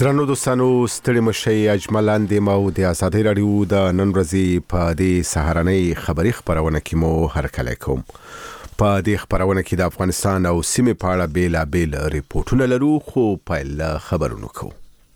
درنو دوستانو ستړي مشي اجملان د مو د ازادي رادیو د نن ورځې په دې سهارنۍ خبري خبرونه کې مو هرکلی کوم. په دې خبرونه کې د افغانستان او سیمې په اړه بیلابیل ریپورتونه لرو، خو پیل خبرونه کوو.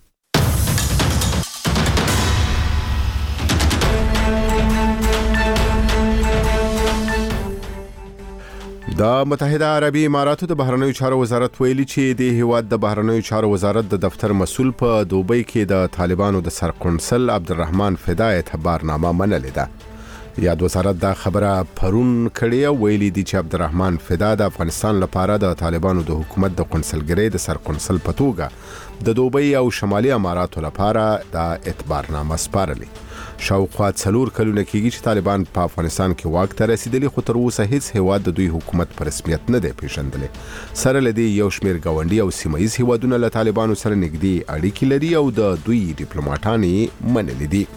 د متحده عربي اماراتو د بهرنیو چارو وزارت ویلي چې د هیواد د بهرنیو چارو وزارت د دفتر مسؤل په دوبۍ کې د طالبانو د سرقونسل عبدالرحمن فدای خبرنامه منلې ده. یاد وزارت دا خبره پرون کړې، ویلي دي چې عبدالرحمن فدا د افغانستان لپاره د طالبانو د حکومت د قونسلګرۍ د سرقونسل په توګه د دوبۍ او شمالي اماراتو لپاره د اعتبارنامه سپارلې. شاوخوا 4 کلونه کېږي چې طالبان په افغانستان کې واک ته رسیدلي، خو تر اوسه هیڅ هیواد د دوی حکومت په رسمیت نه دی پیژندلی. سره له دې یو شمېر ګاونډي او سیمه‌ییز هیوادونه له طالبانو سره نږدې اړیکې لري او د دوی ډیپلوماټان یې منلي دي.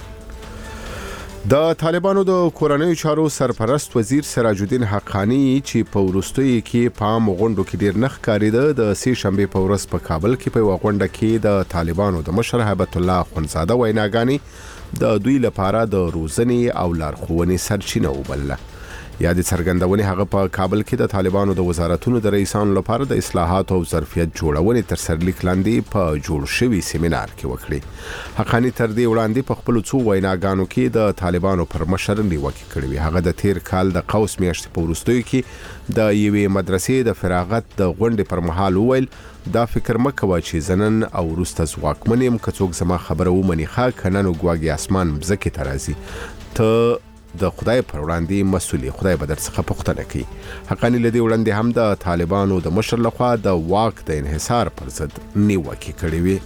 د طالبانو د کورنیو چارو سرپرست وزیر سراج الدین حقانی چې په وروستیو کې په عامو غونډو کې ډیر نخ کاریده، د سې شنبې په ورځ په کابل کې په یوه غونډه کې د طالبانو د مشر هیبت الله اخوندزاده ویناګانې د دوی لپاره د روزنې او لارښوونې سرچینه وبلله. یا د څرګندونې هغه په کابل کې د طالبانو د وزارتونو د رئیسانو لپاره د اصلاحات او ظرفیت جوړونې تر سرلیک لاندې په جوړ شوي سیمینار کې وکړي. حقانی تر دې وړاندې په خپل څو ویناګانو کې د طالبانو پر مشر نیوکې کړې وې. هغه د تیر کال د قوس میاشتې په وروستیو کې د یوې مدرسې د فراغت د غونډې پر مهال وویل، دا فکر مکوه چې زنن او وروسته ځواکمن یم، که څوک زما خبره ومني ښه، که نه نو ګواګې اسمان مځکې ته راځي. ته د خدای پر وړاندې مسؤلې، خدای به در څخه پوښتنه کوي. حقانی له دې وړاندې هم د طالبانو د مشر لخوا د واک د انحصار پر ضد نیوکې کړې وې.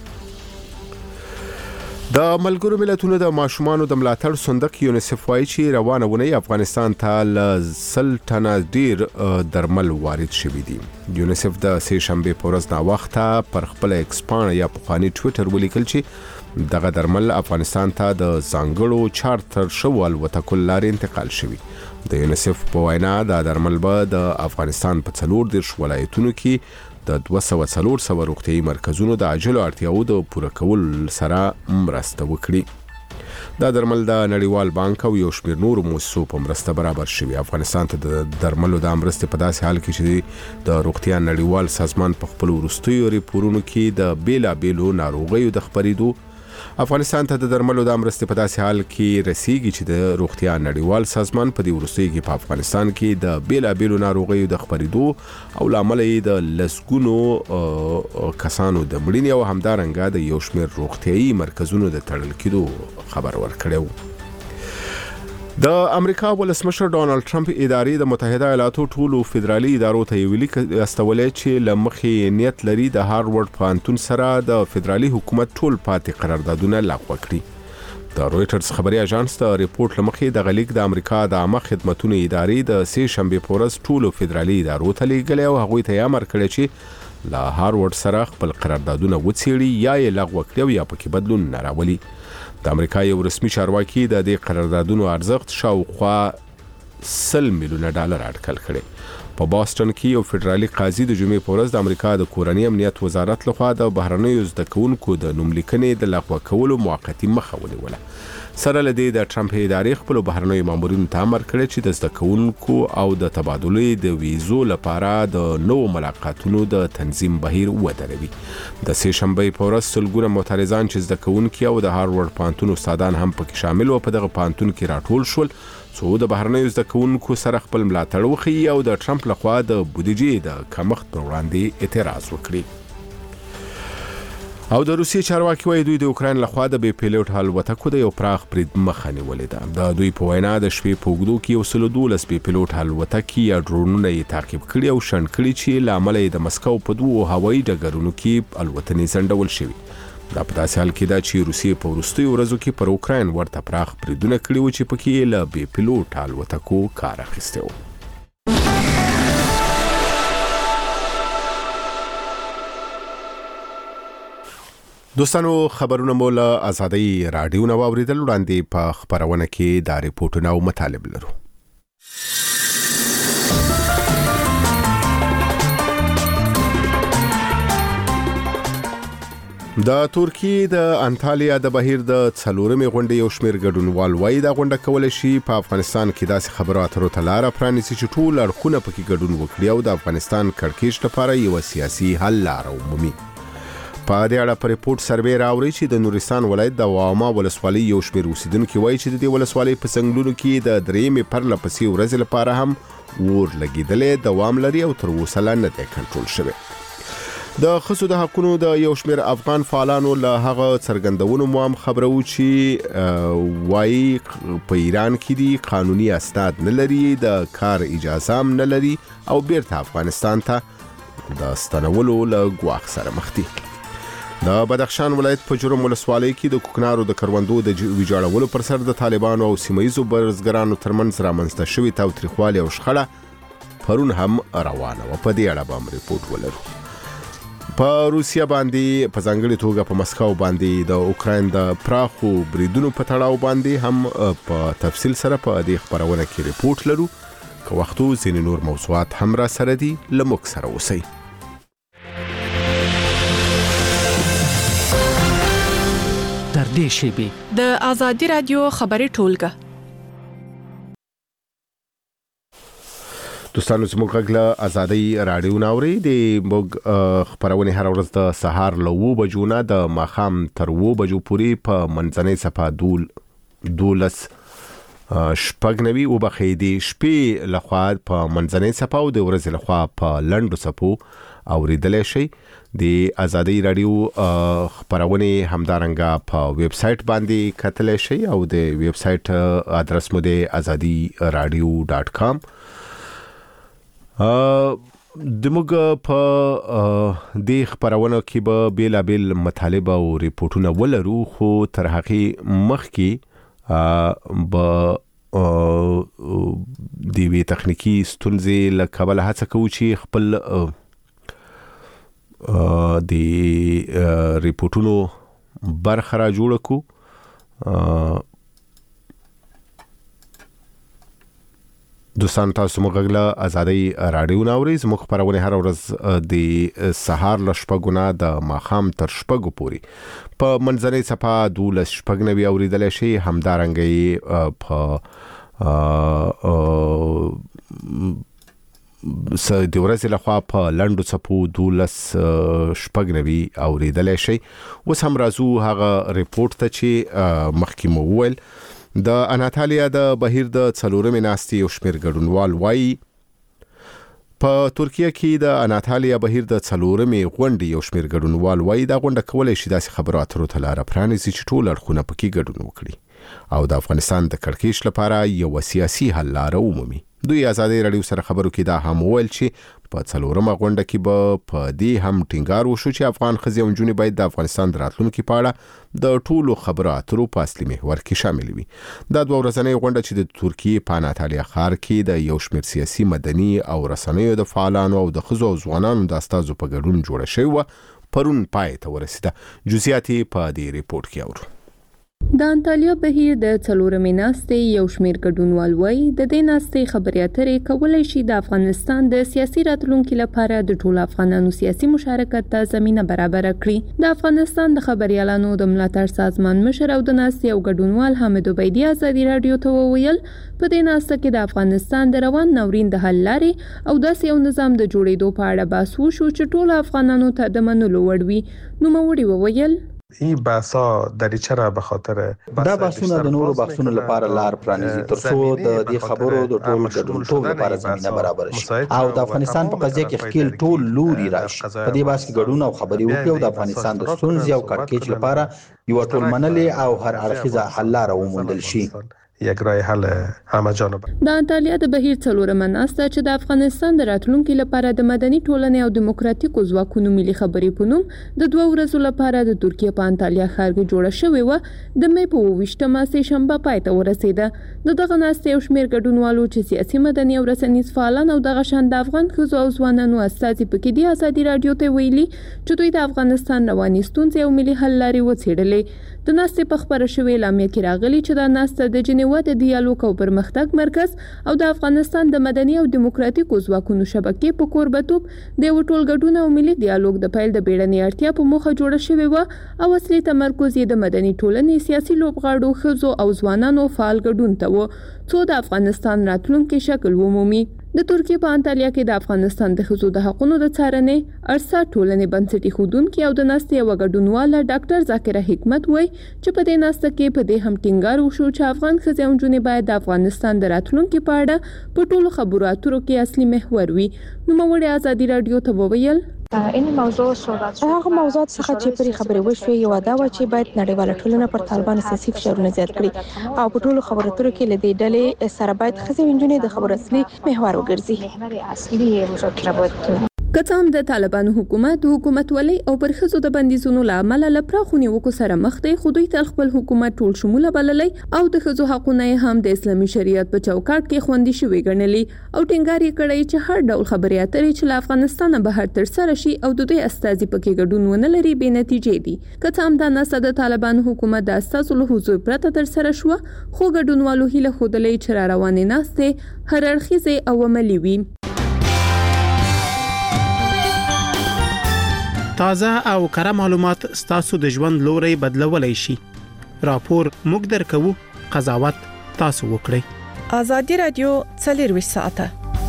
د ملګرو ملتونو د ماشومانو د ملاتړ صندوق یونیسف وایي چې روانه اونۍ افغانستان ته له 100 ټنه ډیر درمل وارد شوي دي. یونیسف د سې شنبې په ورځ ناوخته پر خپل ایکس پاڼه یا پخواني ټویټر ولیکل چې دغه درمل افغانستان ته د ځانګړو چارتر شوو الوتکو لارې انتقال شوي. د یونیسف په وینا دا درمل به د افغانستان په 34 ولایتونو کې د 200 روغتیايي مرکزونو د عاجلو اړتیاوو د پوره کولو سره مرسته وکړي. دا درمل د نړیوال بانک او یو شمېر نورو مؤسسو په مرسته برابر شوي. افغانستان ته د درملو د مرستې په داسې حال کې چې د روغتیا نړیوال سازمان په خپل وروستیو ریپورونو کې د بیلابیلو ناروغیو د خپرېدو، افغانستان ته د درملو د مرستې په داسې حال کې رسیږي چې د روغتیا نړیوال سازمان په دې وروستیو کې په افغانستان کې د بیلابیلو ناروغیو د خپرېدو او له امله یې د لسګونو کسانو د مړینې او همدارنګه د یو شمېر روغتیايي مرکزونو د تړل کېدو خبر ورکړی و. د امریکا ولسمشر ډونالد ټرمپ ادارې د متحده ایالاتو ټولو فدرالي ادارو ته یو لیک استولی چې له مخې نیت لري د هارورډ پوهنتون سره د فدرالي حکومت ټول پاتې قراردادونه لغوه کړي. د رویټرز خبري اژانس د ریپورت له مخې دغه لیک د امریکا د عامه خدمتونو ادارې د سې شنبې په ورځ ټولو فدرالي ادارو ته لیږلی او هغوی ته یې امر کړی چې له هارورډ سره خپل قراردادونه وڅېړي یا یې لغوه کړي او یا پکې بدلون نه راولي. د امریکا یو رسمي چارواکي د دې قراردادونو ارزښت شاوخوا $100 میلیونه اټکل کړي. په بوسټن کې یو فدرالي قاضي د جمعې په ورځ د امریکا د کورني امنیت وزارت لخوا د بهرنیو زده کوونکو د نوملیکنې د لغوه کولو موقتي مخه ونیوله. سره له دې د ټرمپ ادارې خپل بهرنیو مامورینو ته امر کړی چې د زده کوونکو او د تبادلې د ویزو لپاره د نوو ملاقاتونو د تنظیم بهیر ودروي. د سې شنبې په ورځ سلګونه معترضان چې زده کوونکي او د هارورډ پوهنتون استادان هم پکې شامل و په دغه پوهنتون کې راټول شول څو د بهرنیو زده کوونکو سره خپل ملاتړ وښیي او د ټرمپ لخوا د بودیجې د کمښت پر وړاندې اعتراض وکړي. او د روسیې چارواکي وایي دوی د اوکراین لخوا د بې پیلوټ الوتکو د یو پراخ برید مخه نیولې ده. د دوی په وینا د شپې په اوږدو کې 112 بې پیلوټ الوتکې یا ډرونونه یې تعقیب کړي او شنډ کړي چې له امله یې د مسکو په 2 هوایي ډګرونو کې الوتنې ځنډول شوي. دا په داسې حال کې ده چې روسیې په وروستیو ورځو کې پر اوکراین ورته پراخ بریدونه کړي وو چې پکې یې له بې پیلوټ الوتکو کار اخیستی و. دوستانو خبرونه مو له ازادي رادیو نو اوریدل وړاندې په خبرونه کې دا ریپورتونه او مطالب لرو. د ترکیه د انټالیا د بهیر د څلورمې غونډې یو شمېر ګډونوال وایي دا غونډه کولی شي په افغانستان کې داسې خبرو اترو ته لاره پرانیسي چې ټول اړخونه پکې ګډون وکړي او د افغانستان کړکېچ لپاره یو سیاسي حل لاره ومومي. په دې اړه په ریپورت سروې راوړي چې د نورستان ولایت د واما ولسوالۍ یو شمېر اوسیدونکي وایي چې د دې ولسوالۍ په څنګلونو کې د درېیمې پرله پسې ورځې لپاره هم اور لګېدلی دوام لري او تر اوسه لا نه دی کنټرول شوی. د ښځو د حقونو د یو شمېر افغان فعالانو له هغه څرګندونو مو هم خبرو چې وایي په ایران کې دي قانوني اسناد نه لري د کار اجازه هم نه لري او بیرته افغانستان ته د ستنولو له ګواښ سره مخ دي. د بدخشان ولایت په جرم ولسوالۍ کې د کوکنارو د کروندو د ویجاړولو پر سر د طالبانو او سیمهیزو بزګرانو ترمنځ رامنځته شوي تاوتریخوالي او شخړه پرون هم روانه وه. په دې اړه به هم ریپورټ ولرو. په روسیا باندې په ځانګړي توګه په مسکو باندې د اوکراین د پراخو بریدونو په تړاو باندې هم په تفصیل سره په دې خبرونه کې ریپورټ لرو. که وختو ځینې نور موضوعات هم را سره دي له موږ سره اوسئ. تر دې شیبې د آزادي رادیو خبري ټولګه دوستانو زموږ غږ له آزادۍ راډیو ناوري د موږ خبرونه هر ورځ د سهار له 9 بجو نه د ماښام تر 9 بجو پورې په منځنۍ صفه 12 شپږ او بخیدي شپې لخوا په منځنۍ صفه او د ورځې لخوا په لنډو صفو اوریدلای شي. د آزادۍ راډیو خبرونه همدارنګه په ویب سټ باندې کتلای شي او د ویب سټ ادرس مو د azadiradio.com. د موږ په دې خبرونه کې به بیلابل مطالب او ریپورتونه ولرو خو تر هغه مخکې به د وی تخنیکی ستونزې له کبله هڅه کوو چې خپل د ریپورتونو برخه را جوړ کړو. دوستان تاسو موږ له آزادۍ راډیو ناوري زموږ خبرونه هر ورځ د سهار ل شپږو نه د ماښام تر شپږو پورې په منځنۍ صفه 12 شپږ اوریدل شي. همدارنګه په د ورځې لخوا په لنډو صفو 12 شپږ اوریدل شي. اوس هم راځو هغه ریپورت ته چې مخکې مو وویل. د انټالیا د بهیر د څلورمې ناستې یو شمېر ګډونوال وایي په ترکیه کې د انټالیا بهیر د څلورمې غونډې یو شمېر ګډونوال وایي دا غونډه کولی شي داسې خبرو اترو ته لاره پرانیسي چې ټول اړخونه پکې ګډون وکړي او د افغانستان د کړکېچ لپاره یو سیاسي حل لاره ومومي. دوی آزادۍ راډیو سره خبرو کې دا هم وویل چې په څلورمه غونډه کې به په دې هم ټینګار وشو چې افغان ښځې او نجونې باید د افغانستان د راتلونکي په اړه د ټولو خبرو اترو په اصلي محور کې شامل وي. دا دوه ورځنۍ غونډه چې د ترکیه په انټالیا ښار کې د یو شمېر سیاسي مدني او رسنیو د فعالانو او د ښځو او ځوانانو د استازو په ګډون جوړه شوې وه پرون پای ته ورسېده. جزئیات په دې ریپورت کې اورو. د انټالیا بهیر د څلورمې ناستې یو شمېر ګډونوال وایي د دې ناستې خبرې اترې کولی شي د افغانستان د سیاسي راتلونکي لپاره د ټولو افغانانو سیاسي مشارکت ته زمینه برابره کړي. د افغانستان د خبريالانو د ملاتړ سازمان مشر او د ناستې یو ګډونوال حامد عبیدي آزادي راډیو ته وویل په دې ناسته کې د افغانستان د روان ناورین د حل لارې او داسې یو نظام د جوړېدو په اړه بحث وشو چې ټولو افغانانو ته د منلو وړ وي. نوموړي وویل این بحثا دریچه را به خاطر دا بحثونه د نورو بحثونو لپاره لار پرانیزي ترڅو د دې خبرو د ټول ګډون لپاره زمينه برابر شي او د افغانستان په قضیه کې خپل ټول لوري راشي. په دې بحث کې ګډون او خبري وکړي او د افغانستان د ستونزې او کړکېچ لپاره یو ټول منلې او هر اړخیزه حل لار وموندل شي. یک راه حل همه جانبه. د انټالیا د بهیر څلورمه ناسته چې د افغانستان د راتلونکي لپاره د مدني ټولنې او دیموکراتیکو ځواکونو ملي خبرې په نوم د 2 ورځو لپاره د ترکیه په انټالیا ښار کې جوړه شوې و د مې په 28مه سه شنبه پای ته ورسېده. دغه ناسته یو شمېر ګډونوالو چې سیاسي مدني او رسنیز فعالان او دغه شان د افغان ښځو او ځوانانو استازي پکې د آزادي راډیو ته ویلي چې دوی د افغانستان رواني ستونزې او ملي حل لارې وڅېړلې. د ناسته په خبره شوې اعلامیه کې راغلي چې دا ناسته د جنیوا وده ډیالوګ او پرمختګ مرکز او د افغانستان د مدني او دیموکراتیکو ځواکونو شبکې په کوربتوب د یو ټولګډون او ملي ډیالوګ د پیل د بیړنۍ اړتیا په موخه جوړه شوې و او اصلي تمرکز یې د مدني ټولنې سیاسي لوبغاړو ښځو او ځوانانو فعال ګډون ته و څو د افغانستان راتلونکي شکل ومومي. د ترکیه په انټالیا کې د افغانستان د ښځو د حقوقو د څارنې ارسا ټولنې بنسټي ښودونکي او د ناستې یوه ګډونواله ډاکټر ذاکره حکمت وایي چې په دې ناسته کې په دې هم ټینګار وشو چې افغان ښځې او نجونې باید د افغانستان د راتلونکي په اړه په ټولو خبرو اترو کې اصلي محور وي. نوموړې ازادي راډیو ته وویل هغه موضوعات څخه چې پرې خبرې وشوې یو دا و چې باید نړیواله ټولنه پر طالبانو سیاسي فشارونه زیات کړي او په ټولو خبرو اترو کې له دې ډلې سره باید ښځې او نجونې د خبرو اصلي محور وګرځي. که څه هم د طالبانو حکومت حکومتولۍ او پر ښځو د بندیزونو له امله له پراخو نیوکو سره مخ دی خو دوی تل خپل حکومت ټول شموله بللی او د ښځو حقونه یې هم د اسلامي شریعت په چوکاټ کې خوندي شوي ګڼلي او ټینګار یې کړی چې هر ډول خبرې اترې چې له افغانستانه بهر ترسره شي او د دوی استازي پکې ګډون ونه لري بې نتیجې دي. که څه هم دا ناسته د طالبانو حکومت د استازو له حضور پرته ترسره شوه خو ګډونوالو هیله ښودلې چې را روانې ناستې هر اړخیزې او عملي وي. تازه او کره معلومات ستاسو د ژوند لوري بدلولای شي. راپور موږ درکوو، قضاوت تاسو وکړئ. ازادي راډیو 24 ساعته.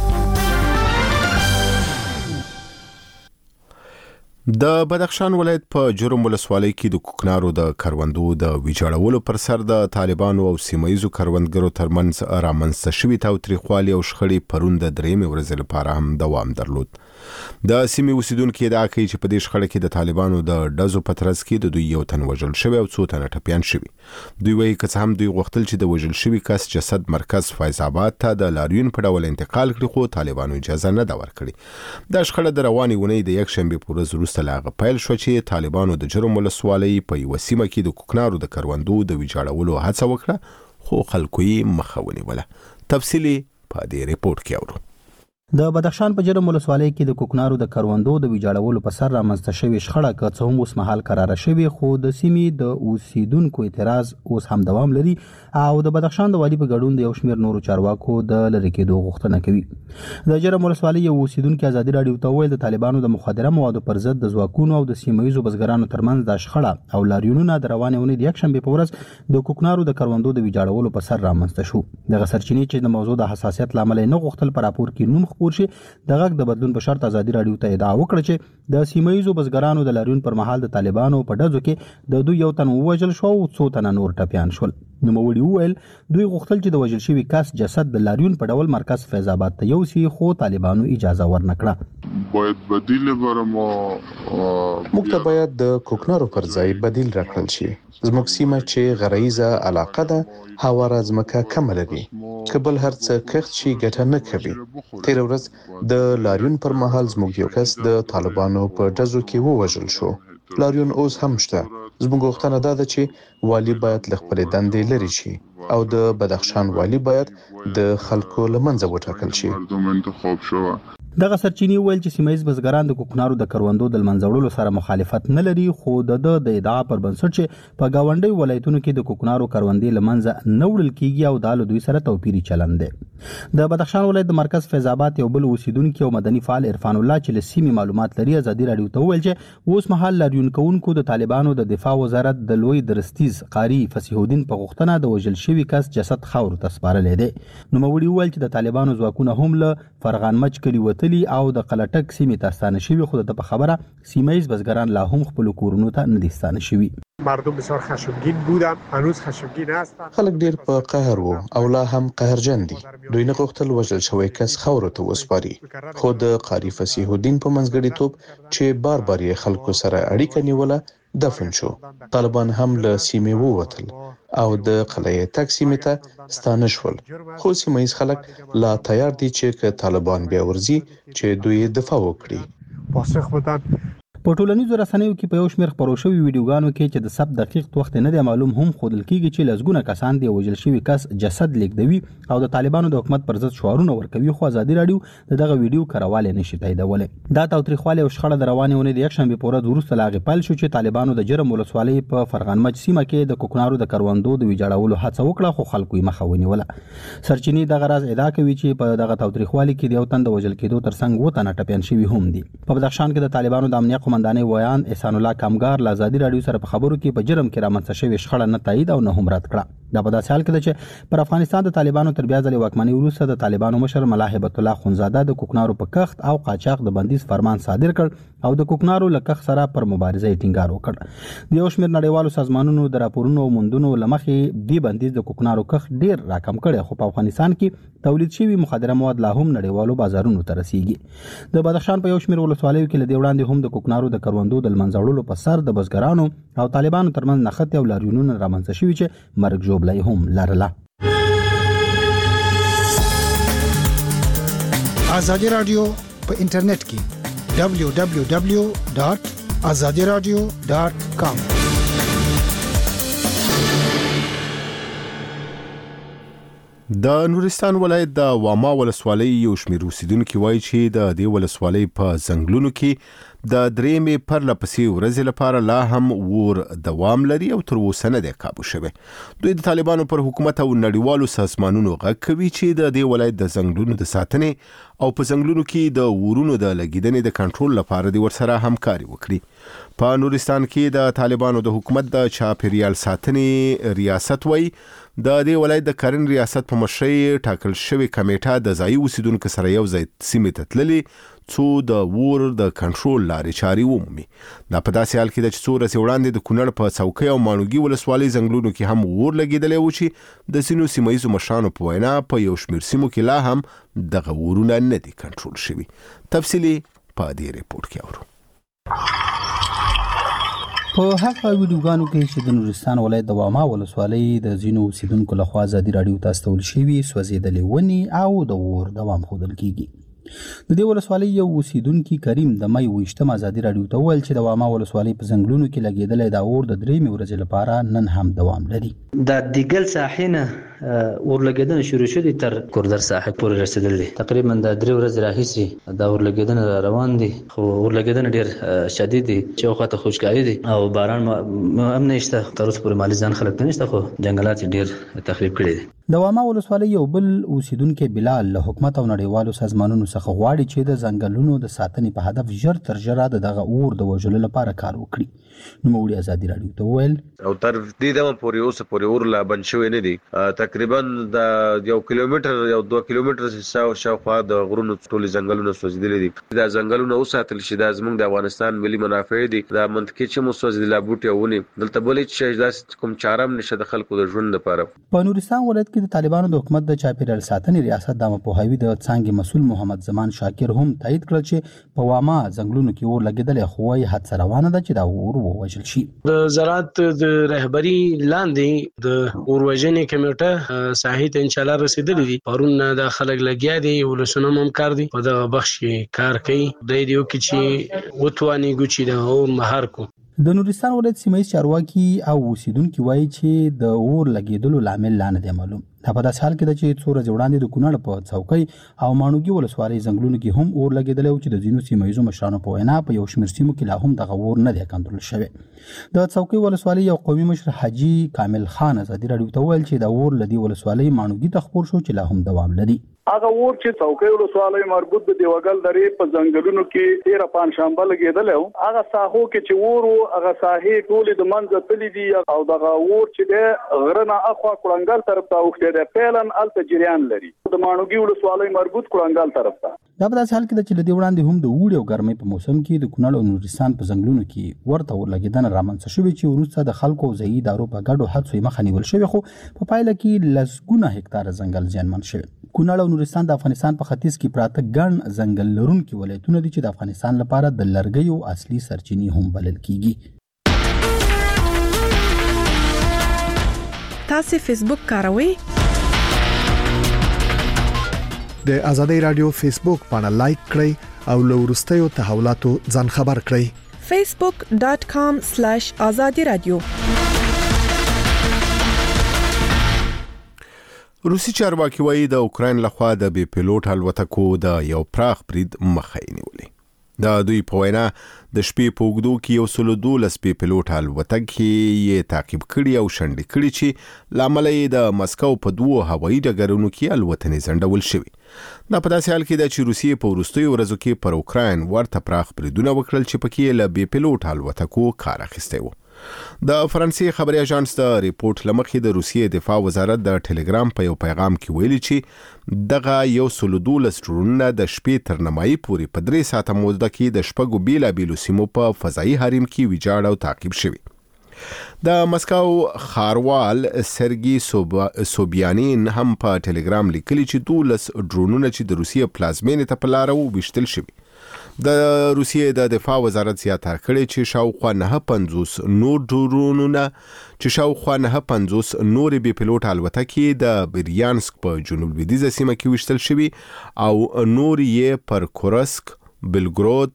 د بدخشان ولایت په جرم ولسوالۍ کې د کوکنارو د کروندو د ویجاړولو پر سر د طالبانو او سیمایزو کروندګرو ترمنځ رامنځته شوي تاوتریخوالي او شخړې پرون د درېیمې ورځې لپاره هم دوام درلود. د سیمې اوسیدونکو ادعا کوي چې په دې شخړه کې د طالبانو د ډزو په ترڅ کې د دوی یو تن وژل شوی او څو تنه ټپیان شوي. دوی وایي که څه هم دوی غوښتل چې د وژل شوي کس جسد مرکز فیض آباد ته د لاریون په ډول انتقال کړي خو طالبانو اجازه نه ده ورکړې. دا شخړه د روانې اونۍ د یکشنبې په ورځ وروسته له هغه پیل شوه چې طالبانو د جرم ولسوالۍ په یوه سیمه کې د کوکنارو د کروندو د ویجاړولو هڅه وکړه خو خلکو یې مخه ونیوله. تفصیلي په دې ریپورت کې اورو. د بدخشان په جرم ولسوالۍ کې د کوکنارو د کروندو د ویجاړولو په سر رامنځته شوې شخړه که څه هم اوس مهال قراره شوې خو د سیمې د اوسیدونکو اعتراض اوس هم دوام لري او د بدخشان د والي په ګډون د یو شمېر نورو چارواکو د لرې کېدو غوښتنه کوي. د جرم ولسوالۍ یو اوسیدونکي ازادي راډیو ته وویل د طالبانو د مخدره موادو پر ضد د ځواکونو او د سیمهییزو بزګرانو ترمنځ د شخړه او لاریونونه د روانې اونۍ د یکشنبې په ورځ د کوکنارو د کروندو د ویجاړولو په سر رامنځته شو. دغه سرچینې چې د موضوع د حساسیت له امله نه غوښتل په راپور کې نوم خپور شي د غږ د بدلون په شرط ازادي راډیو ته ادعا وکړه چې د سیمهییزو بزګرانو د لاریون پر مهال د طالبانو په ډزو کې د دوی یو تن ووژل شو او څو تنه نور ټپیان شول. نوموړي وویل دوی غوښتل چې د وژل شوي کس جسد د لاریون په ډول مرکز فیض آباد ته یوسي خو طالبانو اجازه ورنکړه. باید بدیل برما موږ ته باید د کوکنارو پر ځای بدیل راکړل شي. زموږ سیمه چې غرایزه علاقه ده هواره ځمکه کم لري که بل هر څه کښت شي ګټه نه کوي. تیر ورځ د لاریون پر مهال زموږ یو کس د طالبانو په ډزو کې ووژل شو. لاریون اوس هم شته. زموږ غوښتنه دا ده چې والي باید له خپلې دندې لرې شي او د بدخشان والي باید د خلکو له منځه وټاکل شي. دغه سرچینې ویل چې سیمهییز بزګران د کوکنارو د کروندو د منځه وړلو سره مخالفت نه لري خو د ادعا پر بنسټ چې په گاونډي ولایتونو کې د کوکنارو کروندې له منځه نه وړل کیږي او د دوی سره توپیري چلند دی. د بدخشان ولایت د مرکز فیض آباد یو بل اوسیدونکو او مدني فعال عرفان الله چې له سیمې معلومات لري ازادي راډیو ته ویل چې اوس مهال لاریون کوونکو د طالبانو د دفاع وزارت د لوی درستیز قاری فصیح الدین په غوښتنه د وژل شوي کس جسد خاورو ته سپارلی دی. نوموړي ویل چې د طالبانو ځواکونه هم له فرغانمچ کلي او د قلټک سیمې ته ستانه شوي خو د په خبره سیمهییز بزګران لا هم خپل کورونو ته نه دي ستانه شوي. مردم بسیار خشمگین بودن، هنوز خشمگین هستن. خلک ډیر په قهر وو او لا هم قهرجن دي. دوی نه غوښتل وژل شوی کس خاورو ته وسپاري خو د قاری فصیح الدین په منځګړیتوب چې بار بار یې خلکو سره اړیکه نیوله دفن شو. طالبان هم له سیمې ووتل او د قلعه تک سیمې ته ستانه شول خو سیمهییز خلک لا تیار دي چې که طالبان بیا ورځي چې دوی دفاع وکړي. پاسخ بدن. په ټولنیزو رسنیو کې په یو شمېر خپرو شوي ویډیوګانو کې چې د ثبت دقیق وخت نه دی معلوم هم ښودل کیږي چې لسګونه کسان د وژل شوي کس جسد لیږدوي او د طالبانو د حکومت پر ضد شعارونه ورکوي، خو ازادي راډیو دغه ویډیو کاروالی نشي تاییدولی. دا تاوتریخوالی او شخړه د روانې اونۍ د یکشنبې په ورځ وروسته له هغې پیل شو چې طالبانو د جرم ولسوالۍ په فرغانمچ سیمه کې د کوکنارو د کروندو د ویجاړولو هڅه وکړه، خو خلکو یې مخه ونیوله. سرچینې دغه راز ادعا کوي چې په دغه تاوتریخوالي کې د یو تن د وژل کېدو ترڅنګ 7 تنه ټپیان شوي هم دي. په بدخشان کې د طالبانو د امنیه قومندانۍ ویان احسان الله کامګار له ازادي راډیو سره په خبرو کې په جرم کې رامنځته شوې شخړه نه تایید او نه هم رد کړه. دا په داسې حال کې ده چې پر افغانستان د طالبانو تر بیا ځلې واکمنۍ وروسته د طالبانو مشر ملا هیبت الله خونزاده د کوکنارو په کښت او قاچاق د بندیز فرمان صادر کړ او د کوکنارو له کښت سره پر مبارزه یې ټینګار وکړ. د یو شمېر نړیوالو سازمانونو د راپورونو او موندنو له مخې دې بندیز د کوکنارو کښت ډېر راکم کړی، خو په افغانستان کې تولید شوي مخدره مواد لا هم نړیوالو بازارونو ته رسیږي. د بدخشان په یو شمېر ولسوالیو کې له دې وړاندې هم د کوکنارو د کروندو د لمنځه وړلو په سر د بزګرانو او طالبانو ترمنځ نښتې او لاریونونه رامنځته شوي چې مرګ ژوبله هم لرله. ازادي راډیو په انټرنیټ کې www.azadiradio.com د نورستان ولایت د واما ولسوالۍ یو شمېر اوسیدونکي وایي چې د دې ولسوالۍ په ځنګلونو کې د درېیمې پرلهپسې ورځې لپاره لا هم اور دوام لري او تر اوسه نه دی کابو شوی. دوی د طالبانو پر حکومت او نړیوالو سازمانونو غږ کوي چې د دې ولایت د ځنګلونو د ساتنې او په ځنګلونو کې د اورونو د لګیدنې د کنټرول لپاره د ورسره همکاري وکړي. په نورستان کې د طالبانو د حکومت د چاپیریال ساتنې ریاست وایي د دې ولایت د کرن ریاست په مشرۍ ټاکل شوې کمیټه د ځایي اوسیدونکو سره یو ځای سیمې ته تللې څو د اور د کنټرول لارې چارې ومومي. دا په داسې حال کې ده چې څو ورځې وړاندې د کونړ په څوکۍ او ماڼوګي ولسوالۍ ځنګلونو کې هم اور لګېدلی و چې د ځینو سیمه ییزو مشرانو په وینا په یو شمېر سیمو کې لا هم دغه اورونه نه دي کنټرول شوي. تفصیلي په دې ریپورټ کې اورو. په هغه ویډیوګانو کې چې د نورستان ولایت د واما ولسوالۍ د ځینو اوسیدونکو لخوا ازادي راډیو ته استول شوي سوځېدلې ونې او د اور دوام ښودل کیږي. د دې ولسوالۍ یو اوسیدونکي کریم د مۍ 28 ازادي راډیو ته وویل چې د واما ولسوالۍ په ځنګلونو کې لګېدلی دا اور د 3 ورځې لپاره نن هم دوام لري. د دیګل ساحې نه اور لګېدنه شروع شوې تر کوردر ساحې پورې رسېدلې. تقریبا د 3 ورځې راهیسې دا اور لګېدنه روان دي، خو اور لګېدنه ډېر شدید دي چې وخت خوشکایي دي او باران هم نشته. تر اوسه پورې مالي ځان خلک نشته، خو جنگلات ډېر تخریب کړي دي. د واما ولسوالۍ یو بل اوسیدونکي بلال له حکومت او نړیوالو سازمانونو څخه غواړي چې د ځنګلونو د ساتنې په هدف ژر تر ژره دغه اور د وژلو لپاره کار وکړي. نوموړي ازادي راډیو ته وویل او تر دې دمه پورې اوسه پورې اور لا بند شوی نه دی. تقریبا د 1 کیلومتر یا 2 کیلومتر شاوخوا د غرونو ټولې ځنګلونه سوځېدلي دي. دا ځنګلونه وساتل شي دا زموږ د افغانستان ملي منافع دي. دا منطقي چې مو سوځېدلي بوټي او ونې دلته بلې چې داسې کوم چاره هم نشته د خلکو د ژوند لپاره. په نورستان ولایت کې د طالبانو د حکومت د چاپیریال ساتنې ریاست د پوهاوي د څانګې مسؤل محمد زمان شاکر هم تایید کړل چې په واما ځنګلونو کې اور لګېدلی، خو وايي هڅه روانه ده چې دا اور ووژل شي. د زراعت د رهبري لاندې د اور وژنې کمیټه ساحې ته انشاءالله رسېدلې دي. پرون د خلک لګیا دي، ولسونه هم کار دي په دغه بخش کې کار کوي. دی دیو کې چې وتوانېږو چې د اور مهار کو. د نورستان ولایت سیمه ییز چارواکي او اوسیدونکي وایي چې د اور لګېدلو لامل لا نه دی معلوم. دا په داسې حال کې ده چې څو ورځې وړاندې د کونړ په څوکۍ او ماڼوګي ولسوالۍ ځنګلونو کې هم اور لګېدلی و چې د ځینو سیمه ییزو مشرانو په وینا په یو شمېر سیمو کې لا هم دغه اور نه دی کنټرول شوی. د څوکۍ ولسوالۍ یو قومي مشر حاجي کامل خان ازادي راډیو ته وویل چې دا اور له دې ولسوالۍ ماڼوګي ته خپور شو چې لا هم دوام لري. هغه اور چې څوکۍ ولسوالۍ مربوط د دیوګل درې په ځنګلونو کې 13 پنځشنبه لګېدلی و. هغه ساحو کې چې اور و هغه ساحې ټولې د منځه تللي دي او دغه اور چې دی غره نه اخوا کړنګل طرف ته اوښتی دی. فعلا هلته جریان لري د ماڼوګي ولسوالۍ مربوط کړنګل طرف ته. دا په داسې حال کې ده چې له دې وړاندې هم د اوړي او ګرمۍ په موسم کې د کونړ او نورستان په ځنګلونو کې ورته اور لګېدنه رامنځته شوې چې وروسته د خلکو او ځایي ادارو په ګډو هڅو یې مخه نیول شوې، خو په پایله کې لسګونه هکتاره ځنګل زیانمن شوي. کونړ او نورستان د افغانستان په ختیځ کې پراته ګڼ ځنګل لرونکي ولایتونه دي چې د افغانستان لپاره د لرګیو اصلي سرچینې هم بلل کیږي. تاسو فیسبوک کاروئ؟ د ازادي راډیو فیسبوک باندې لایک کړئ او له وروستیو تحولاتو ځان خبر کړئ. facebook.com/azadi radio. روسي چارواکي وایي د اوکراین لخوا د بي پيلوټ الوتکو د یو پراخ برید مخه نیولې. د دوی په وینا د شپې په اوږدو کې 112 بي پيلوټ الوتکې یې تعقیب کړي او شنډې کړي چې لامل یې د مسکو په دوه هوایي ډګرونو کې الوتنې ځنډول شوې. دا په داسې حال کې ده چې روسیې په وروستیو ورځو کې پر اوکراین ورته پراخ بریدونه وکړل چې پکې له بي پيلوټ الوتکو کار اخیستی و. د فرانسې خبري اژانس د ریپورت لمخې د روسیې دفاع وزارت د ټلګرام په یو پیغام کې ویلي چې دغه 112 ډرونونه د شپې تر نیمایي پورې په 3 ساعته موده کې د شپږو بیلابیلو سیمو په فضایي حریم کې ویجاړ او تعقیب شوي. د مسکو ښاروال سرګي سوبیانین هم په ټلګرام لیکلي چې 12 ډرونونه چې د روسیې پلازمینې ته په لار وشتل شوي. د روسیې د دفاع وزارت زیاتره کړی چې شاوخوا 950 نور ډرونونه چې شاوخوا 950 نور بي پيلوټ الوتکې د بریانسک په جنوب لویدیځه سیمه کې وشتل شوي او نور یې پر کورسک، بلګرود،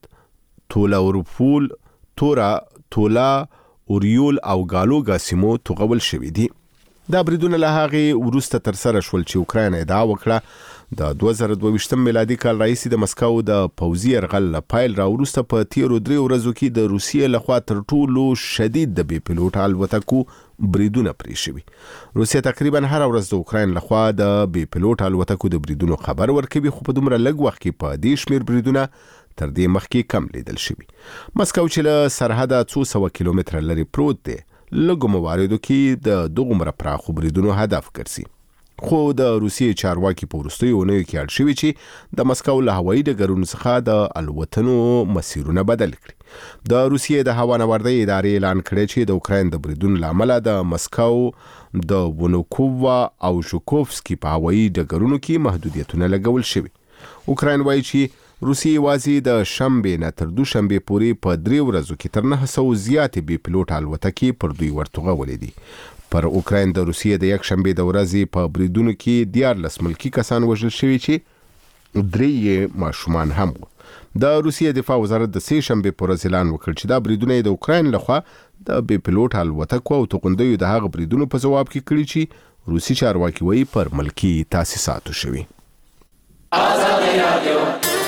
تولا اوریول او ګالوګا سیمو توغول شوي دي. دا بریدونه له هغې وروسته ترسره شول چې اوکراین ادعا وکړه د 2022 میلادي کال راهیسې د مسکو د پوځي یرغل له پیل راوروسته په تیرو 3 ورځو کې د روسیې لخوا تر ټولو شدید د بي پيلوټ الوتکو بریدونه پرې شوي. روسیه تقریبا هر ورځ د اوکراین لخوا د بي پيلوټ الوتکو د بریدونو خبر ورکوي، خو په دومره لږ وخت کې په دې شمیر بریدونه تر دې مخکې کم لیدل شوي. مسکو چې له سرحده 200 کیلومتره لري پروت دی لږو مواردو کې د دغومره پراخو بریدونو هدف ګرځي. خو د روسیې چارواکي په وروستیو اونیو کې اړ شوي چې د مسکو له هوایي ډګرونو څخه د الوتنو مسیرونه بدل کړي. د روسیې د هوانوردۍ ادارې اعلان کړی چې د اوکراین د بریدونو له امله د مسکو د ونوکووا او ژوکوفسکي په هوایي ډګرونو کې محدودیتونه لګول شوي. اوکراین وایي چې روسیې یوازې د شنبې نه تر دوشنبې پورې په 3 ورځو کې تر 900 زیاتې بي پيلوټ الوتکې پر دوی ورتوغولې دي. پر اوکراین د روسیې د یک شنبې د ورځې په بریدونو کې 14 ملکی کسان وژل شوي چې 3 ماشومان هم وو. د روسیې دفاع وزارت د 3 شنبې پر ورځ اعلان وکړ چې دا بریدونه د اوکراین لخوا د بي پيلوټ الوتکو او توغندیو د هغه بریدونو په جواب کې کړي چې روسي چارواکي وایي پر ملکی تاسیساتو شوي. آزادي رادیو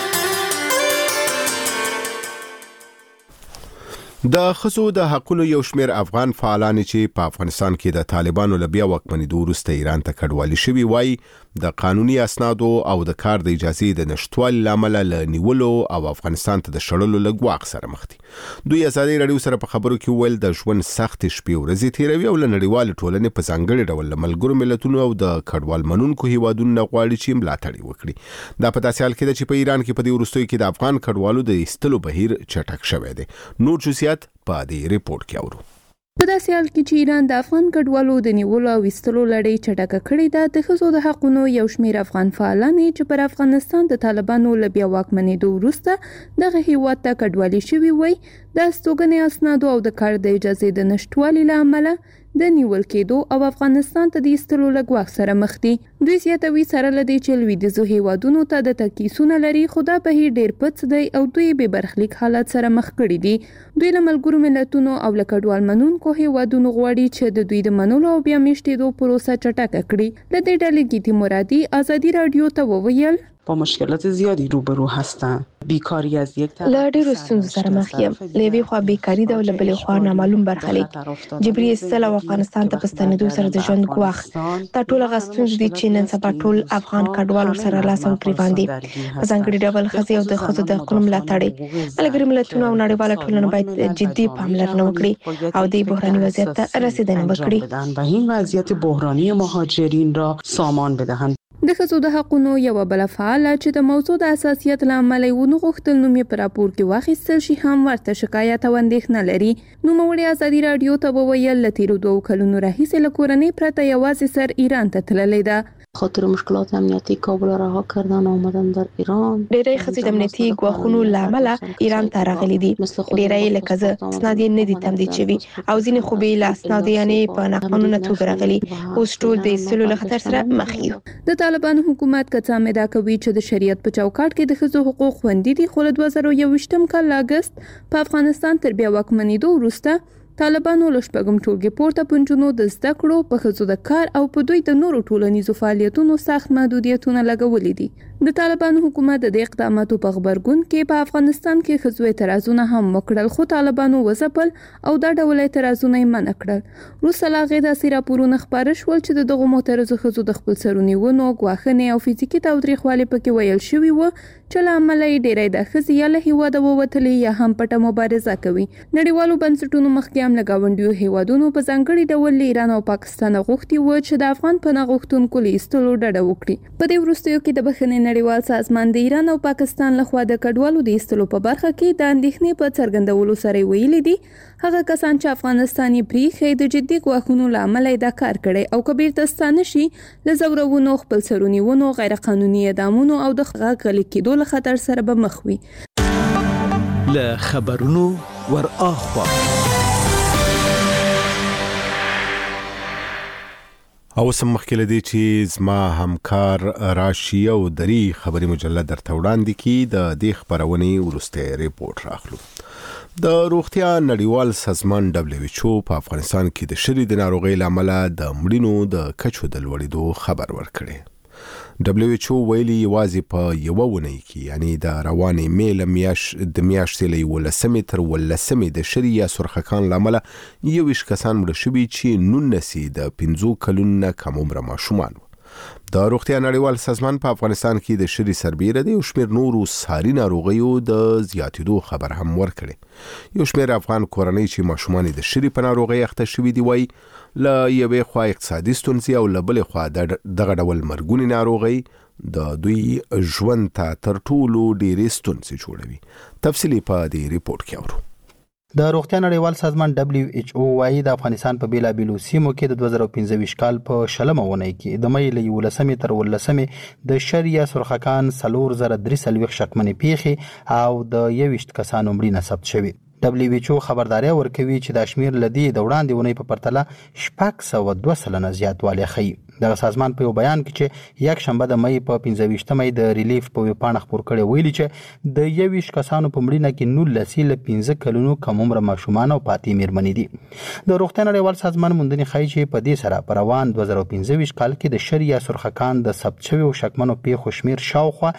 د خصو د حقونو یو شمیر افغان فعالان چې په افغانستان کې د طالبانو له بیا واکمنېدو وروسته ایران ته کډوالي شوي وایي د قانوني اسنادو او د کار د اجازې د نشټوالي له امله له نیولو او افغانستان ته د شړلو له ګواښ سره مخ دي. دوی ازادي راډیو سره په خبرو کې ویل د ژوند سختې شپې ورځې تیروي او له نړیوالې ټولنې په ځانګړي ډول له ملګرو ملتونو او د کډوال منونکو هیوادونو نه غواړي چې ملاتړ وکړي. دا په داسې حال کې ده چې په ایران کې په دې وروستیو کې د افغان کډوالو د ایستلو بهیر چټک شوی دی. نور جزئیات په دې ریپورت کې اورو. په داسې حال کې چې ایران د افغان کډوالو د نیولو او ایستلو لړۍ چټکه کړې ده، د ښځو د حقونو یو شمېر افغان فعالان چې پر افغانستان د طالبانو له بیا واکمنېدو وروسته دغه هیواد ته کډوالي شوي وای د استوګنې اسنادو او د کار د اجازې د نشټوالي له امله د نیول کېدو او افغانستان ته د ایستلو له ګواښ سره مخ دي. دوی زیاتوي سره له دې چې لویدیځو هیوادونو ته د تکیسونه لري، خو دا بهیر ډېر پڅ دی او دوی بې برخلیک حالت سره مخ کړي دي. دوی له ملګرو ملتونو او له کډوال منونکو هیوادونو غواړي چې د دوی د منلو او بیا میشتېدو پروسه چټکه کړي. له دې ډلې گیتی مرادي آزادي رادیو ته وویل با مشکلات زیادی روبرو هستند. بیکاری از یک طرف له ډېرو ستونزو سره مخ یم. له یوې خوا بیکاري ده او له بلې خوا نامعلوم برخلیک، جبري ایستل او افغانستان ته په ستنېدو سره د ژوند ګواښ. دا ټول هغه ستونزې دي چې نن سبا ټول افغان کډوال ورسره لاس او ګریوان دي. په ځانګړي ډول ښځې او د ښځو د حقونو ملاتړ، ملګري ملتونه او نړیواله ټولنه باید جدي پاملرنه وکړي او د بحراني وضعیت ته رسیدنه وکړي و این وضعیت بحرانی مهاجرین را سامان بدهند. د ښځو د حقونو یو بل فعاله چې د موضوع د اساسیت له امله ونه غوښتل نوم یې په راپور کې واخیستل شي هم ورته شکایت او اندېښنه لري. نوموړې ازادي راډیو ته وویل له تیرو 2 کلونو راهیسې له کورنۍ پرته یوازې سر ایران ته تللې ده. خاطر مشکلات امنیتی کابل را رها کردن آمدن در ایران. ډېری ښځې د امنیتي ګواښونو له امله ایران ته راغلي دي. ډېری لکه زه اسناد یې نه دي تمدید شوي او ځینې خو بې له اسنادو یعنې په ناقانونه توګه راغلي. اوس ټول د ایستلو له خطر سره مخ یو. د طالبانو حکومت که څه هم ادعا کوي چې د شریعت په چوکاټ کې د ښځو حقوق خوندي دي، خو له 2021 کال اګست په افغانستان تر بیا واکمنېدو وروسته طالبانو له شپږم ټولګې پورته په نجونو د زده کړو، په ښځو د کار او په دوی د نورو ټولنیزو فعالیتونو سخت محدودیتونه لګولي دي. د طالبانو حکومت د دې اقداماتو په غبرګون کې په افغانستان کې ښځو اعتراضونه هم وکړل، خو طالبانو وځپل او دا ډول اعتراضونه یې منع کړل. وروسته له هغې داسې راپورونه خپاره شول چې د دغو معترضو ښځو د خپل سرونیونو، ګواښنې او فزیکي تاوتریخوالي پکې ویل شوي وو، چې له امله یې ډېری د ښځې یا له هېواده ووتلې یا هم پټه مبارزه کوي. نړیوالو بنسټونو مخکې هم له ګاونډیو هېوادونو په ځانګړي ډول له ایران او پاکستان غوښتي وو چې د افغان پناه غوښتونکو له ایستلو ډډه وکړي. په دې وروستیو کې د بخښنې نړیوال سازمان د ایران او پاکستان لخوا د کډوالو د ایستلو په برخه کې د اندېښنې په څرګندولو سره ویلي دي هغه کسان چې افغانستان یې پریښی د جدي ګواښونو له امله یې دا کار کړی او که بیرته ستانه شي له ځورونو، خپل سرونیونو، غیر قانوني اعدامونو او د غږ غلي کېدو له خطر سره به مخ وي. له خبرونو ور اخوا او سم مخکې لدی چې زما همکار راشي او دری خبري مجله درته وړاندې کی د دې خبرونې ورسته ریپورت راخلو. د روغتیا نړیوال سازمان WHO په افغانستان کې د شری د ناروغۍ لامل د مړینو د کچو د لوړېدو خبر ورکړي. WHO ویلي یوازې په یو ونې کې یعنی د روانې میله د میاشتې له 11 تر 12 د شری یا سرخکان لامل 21 کسان مړه شوي چې 19 د 15 کلونو نه کم عمره ماشومان وو. د روغتیا نړیوال سازمان په افغانستان کې د شری سربیره دی او شمیر نورو ساري ناروغیو د زیاتېدو خبر هم ورکړي. یو شمیر افغان کورنۍ چې ماشومان د شری په ناروغۍ اخته شوي دي وایي له یوې خوا اقتصادي ستونزې او له بلې خوا دغه ډول مرګونې ناروغۍ د دوی ژوند ته تر ټولو ډېرې ستونزې جوړوي. تفصیلي په دې ریپورت کې اورو. د روغتیا نړیوال سازمان WHO وايي د افغانستان په بیلابیلو سیمو کې د 2015 کال په شلمه ونې کې د مې له 11 تر 12 د شریعه سرخکان 4340 شکمنې پیښې او د 21 کسانو مړینه ثبت شوې. WHO خبرداري ورکوي چې د شمیر لدی د وړاندې ونې په پرتله 602 زیاتوالی ښیي. د سازمان په یو بیان کې چې یک شنبه د مې په 15 مې د ریلیف په ویبپاڼه خبر کړي ویلي چې د 21 کسانو په مړینه کې 19 له 15 کلونو کم عمر ماشومان او پاتې میرمنې دي. د روغتیا نړیوال سازمان موندنې ښیي چې په دې سره په روان 2015 کال کې د شریعه سرخکان د ثبت شویو شکمنو پیښو شمیر شاوخوا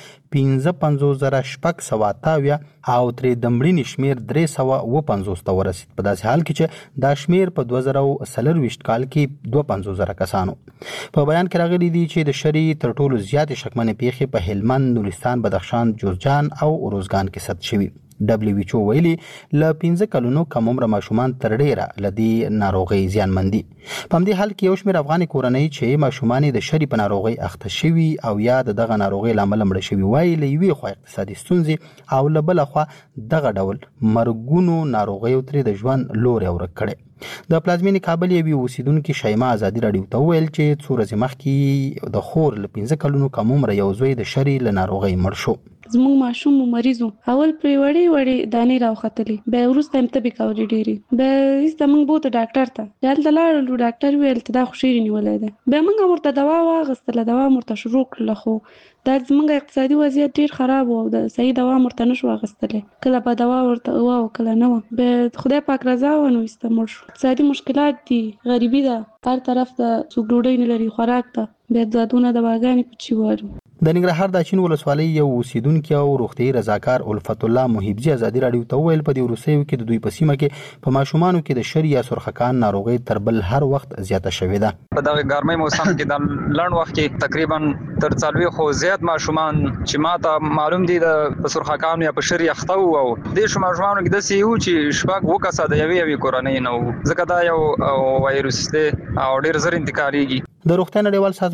55,628 او ترې د مړینې شمیر 350 ته ورسید. په داسې حال کې چې دا شمیر په 2023 کال کې 52,000 کسانو. په بیان کې راغلي دي چې د شری تر ټولو زیاتې شکمنې پیښې په هلمند، نورستان، بدخشان، جوزجان او اروزګان کې ثبت شوي. WHO ویلي له 15 کلونو کم عمر ماشومان تر ډیره لدی ناروغي زیانمندي. په همدې حال کې یو شمېر افغاني کورنۍ چې ماشومان د شری په ناروغي اخته شوي او یا دغه ناروغي لامل مړه شوي وایي له یوې خوا اقتصادي ستونزې او له بل خوا دغه ډول مرګونو ناروغي ترې د ژوند لوري ورک کړي. د پلازمینې کابل یوې اوسیدونکو شیما ازادي راډیو ته ویل چې څو ورځې مخکې د خور له 15 کلونو کم عمر یو زوی د شری له ناروغي مړ شو. زموږ ماشوم مریضو اول پرې وړې دانې راوختلې، بیا وروسته هم تبې کولې ډېرې، بیا ایسته موږ بوته ډاکټر ته هلته لاړلو. ډاکټر ویل ته دا خو شیرې نیولی ده. بیا موږ ورته دوا واخیستله، دوا مو ورته شروع کړله، خو دا زموږ اقتصادي وضعیت ډېر خراب و او د صحیح دوا مو ورته نشو اخیستلی. کله به دوا ورته وه او کله نه وه. بیا خدای پاک رضا وه نو ایسته مړ شو. اقتصادي مشکلات دي، غریبي ده، هر طرف ته څوک ډوډۍ نه لري، خوراک ته بیا دادونه دواګانې په چی وارو. د ننګرهار د اچین ولسوالۍ یو اوسیدونکي او روغتیايي رضاکار الفت الله محبجي ازادي راډیو ته ویل په دې وروستیو کې د دوی په سیمه کې په ماشومانو کې د شری یا سرخکان ناروغي تر بل هر وخت زیاته شوې ده. په دغه ګرمۍ موسم کې د لړن وخت کې تقریبا تر 40 خو زیات ماشومان چې ماته معلوم دي د سرخکان یا په شری اخته وو. د ماشومانو کې د سیو چې شپږ وکاسه د یوې کورنۍ نه ځکه دا یو وایروس دی او ډیر زر انتقالیږي. د روغتیا نړیوال سازمان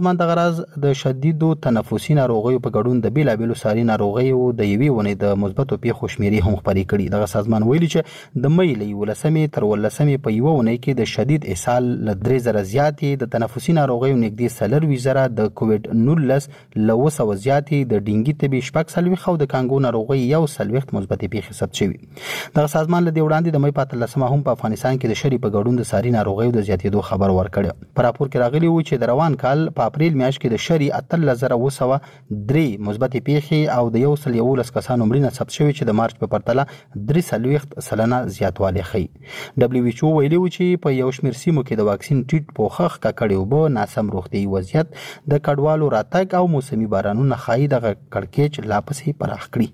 سازمان د غرض د شدیدو تنفسي ناروغیو په ګډون د بیلابیلو ساري ناروغیو د یوې ونې د مثبتو پیښو شمیرې هم خپرې کړي. دغه سازمان ویلي چې د مې له 11 تر 18 په یوه ونې کې د شدید اسهال له 3000 زیاتې د تنفسي ناروغیو نږدې 40,000 د کووډ 19 له 200 زیاتې د ډینګي تبي شپږ سلويخ او د کانګو ناروغي یو سلويخ مثبتې پیښې ثبت شوي. دغه سازمان له دې وړاندې د مې په 13 هم په افغانستان کې د شری په ګډون د ساري ناروغیو د زیاتېدو خبر ورکړ. په راپور کې راغلی و چې د روان کال په اپریل میاشت کې د شری 13,903 مثبتې پیښې او د 111 کسانو مړینه ثبت شوې چې د مارچ په پرتله 3% زیاتوالی ښيي. دبليو ایچ او ویلي و چې په یو شمېر سیمو کې د واکسین ټیټ پوښښ ککړې اوبه، ناسم روغتیايي وضعیت، د کډوالو راتګ او موسمي بارانونو ښایي دغه کړکېچ لا پسې پراخ کړي.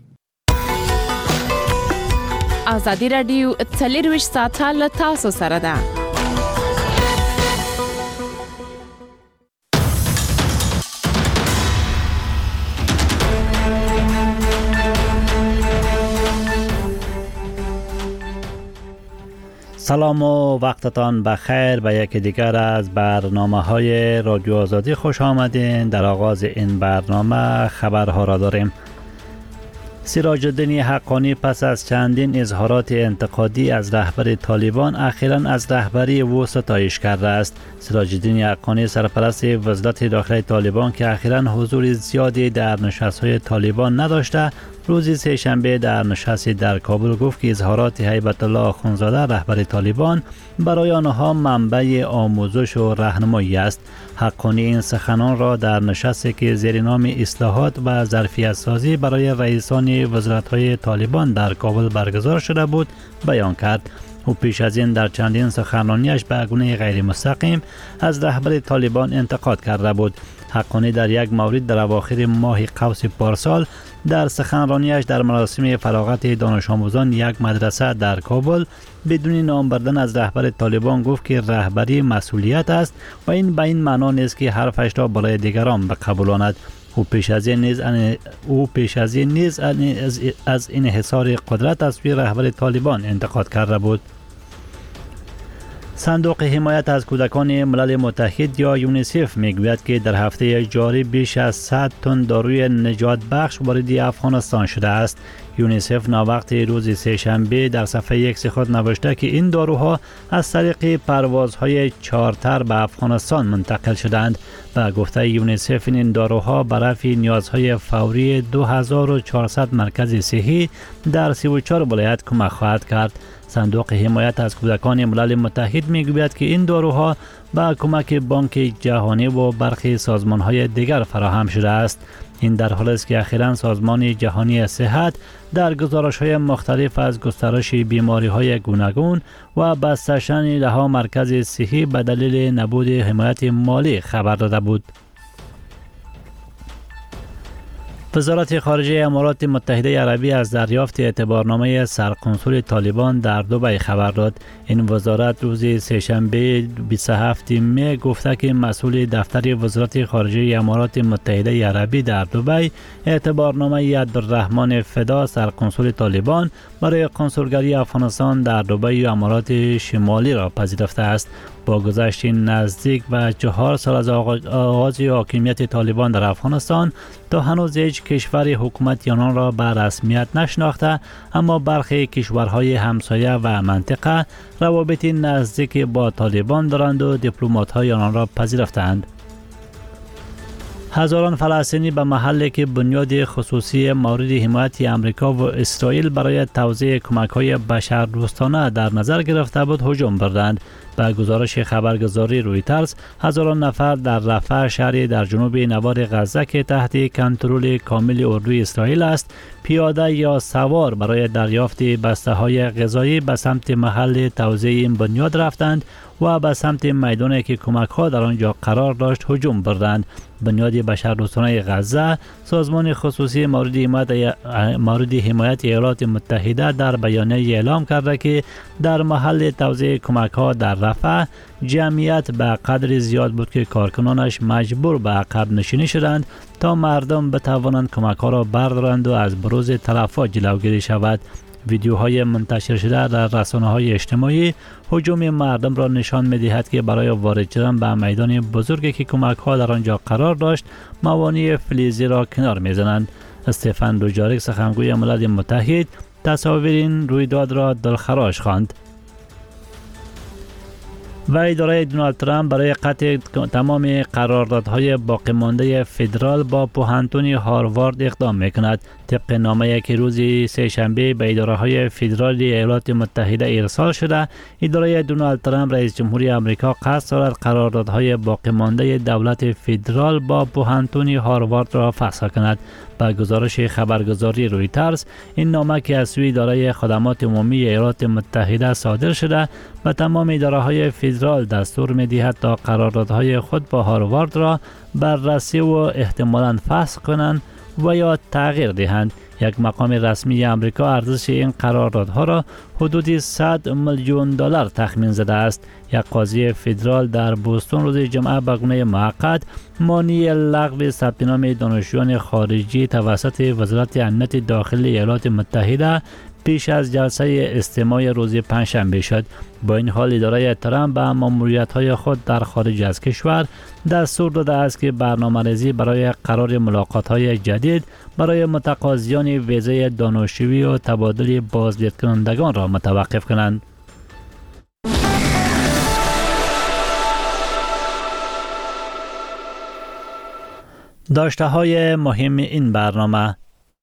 ازادي راډیو 24 ساعته له تاسو سره ده. سلام و وقتتان بخیر. به یکی دیگر از برنامه‌های رادیو آزادی خوش آمدین. در آغاز این برنامه خبرها را داریم. سراج الدین حقانی پس از چندین اظهارات انتقادی از رهبر طالبان اخیراً از رهبری او ستایش کرده است. سراج الدین حقانی سرپرست وزارت داخلی طالبان که اخیراً حضور زیادی در نشست‌های طالبان نداشته، روز سه‌شنبه در نشستی در کابل گفت که اظهارات هیبت الله آخوندزاده رهبر طالبان برای آنها منبع آموزش و راهنمایی است. حقانی این سخنان را در نشستی که زیر نام اصلاحات و ظرفیت سازی برای رئیسان وزارت‌های طالبان در کابل برگزار شده بود بیان کرد. او پیش از این در چندین سخنرانیش به گونه غیر مستقیم از رهبر طالبان انتقاد کرده بود. حقانی در یک مورد در اواخر ماه قوس پارسال در سخنرانیش در مراسم فراغت دانش آموزان یک مدرسه در کابل بدون نام بردن از رهبر طالبان گفت که رهبری مسئولیت است و این به این معنا نیست که حرفش را برای دیگران بقبولاند. او پیش از این نیز از انحصار قدرت از سوی رهبر طالبان انتقاد کرده بود. صندوق حمایت از کودکان ملل متحد یا یونیسف میگوید که در هفته جاری بیش از 100 تن داروی نجات بخش وارد افغانستان شده است. یونیسف ناوقت روز سه‌شنبه در صفحه X خود نوشته که این داروها از طریق پروازهای چارتر به افغانستان منتقل شدند. و گفته یونیسف این داروها به رفع نیازهای فوری 2400 مرکز صحی در 34 ولایت کمک خواهد کرد. صندوق حمایت از کودکان ملل متحد میگوید که این داروها با کمک بانک جهانی و برخی سازمان‌های دیگر فراهم شده است. این در حالی است که اخیراً سازمان جهانی صحت در گزارش‌های مختلف از گسترش بیماری‌های گوناگون و بسته شدن ده‌ها مرکز صحی به دلیل نبود حمایت مالی خبر داده بود. وزارت خارجه امارات متحده عربی از دریافت اعتبارنامه سرقنصل طالبان در دبی خبر داد. این وزارت روز سه‌شنبه 27 می گفته که مسئول دفتر وزارت خارجه امارات متحده عربی در دبی اعتبارنامه عبدالرحمن فدا سرقنصل طالبان برای قنصلگری افغانستان در دبی و امارات شمالی را پذیرفته است. با گذشت نزدیک به 4 سال از آغاز حاکمیت طالبان در افغانستان تا هنوز هیچ کشور حکومت آنان را به رسمیت نشناخته، اما برخی کشورهای همسایه و منطقه روابط نزدیک با طالبان دارند و دیپلمات‌های آنان را پذیرفتند. هزاران فلسطینی به محلی که بنیاد خصوصی مورد حمایت امریکا و اسرائیل برای توزیع کمک‌های بشردوستانه در نظر گرفته بود هجوم بردند. به گزارش خبرگزاری رویترز، هزاران نفر در رفح شهری در جنوب نوار غزه که تحت کنترل کامل اردوی اسرائیل است، پیاده یا سوار برای دریافت بسته‌های غذایی به سمت محل توزیع این بنیاد رفتند و به سمت میدانی که کمک‌ها در آنجا قرار داشت هجوم بردند. بنیاد بشردوستانه غزه، سازمان خصوصی مورد حمایت ایالات متحده، در بیانیه اعلام کرده که در محل توزیع کمک‌ها در رفح جمعیت به قدر زیاد بود که کارکنانش مجبور به عقب نشینی شدند تا مردم بتوانند کمک‌ها را بردارند و از بروز تلفات جلوگیری شود. ویدیوهای منتشر شده در رسانه‌های اجتماعی هجوم مردم را نشان می‌دهد که برای وارد شدن به میدان بزرگی که کمک‌ها در آنجا قرار داشت موانع فلزی را کنار می‌زنند. استفان دوجاریک سخنگوی ملل متحد تصاویر این رویداد را دلخراش خواند. و اداره دونالد ترامپ برای قطع تمام قراردادهای باقی مانده فدرال با پوهنتون هاروارد اقدام میکند. طبق نامه‌ای که روز سه‌شنبه به اداره‌های فدرالی ایالات متحده ارسال شده، اداره دونالد ترامپ رئیس جمهوری آمریکا قصد دارد قراردادهای باقی مانده دولت فدرال با پوهنتون هاروارد را فسخ کند. با گزارش خبرگزاری رویترز، این نامه که از سوی اداره خدمات عمومی ایالات متحده صادر شده به تمام اداره‌های فدرال دستور می‌دهد تا قراردادهای خود با هاروارد را بررسی و احتمالاً فسخ کنند و یا تغییر دهند. یک مقام رسمی آمریکا ارزش این قراردادها را حدود 100 میلیون دلار تخمین زده است. یک قاضی فدرال در بوستون روز جمعه به گونه موقت مانع لغو ثبت نام دانشجویان خارجی توسط وزارت امنیت داخلی ایالات متحده پیش از جلسه استماع روز پنجشنبه شد. با این حال اداره ترامپ به ماموریت‌های خود در خارج از کشور دستور داده است که برنامه‌ریزی برای قرار ملاقات‌های جدید برای متقاضیان ویزای دانشجویی و تبادل بازدیدکنندگان را متوقف کنند. داشته‌های مهم این برنامه: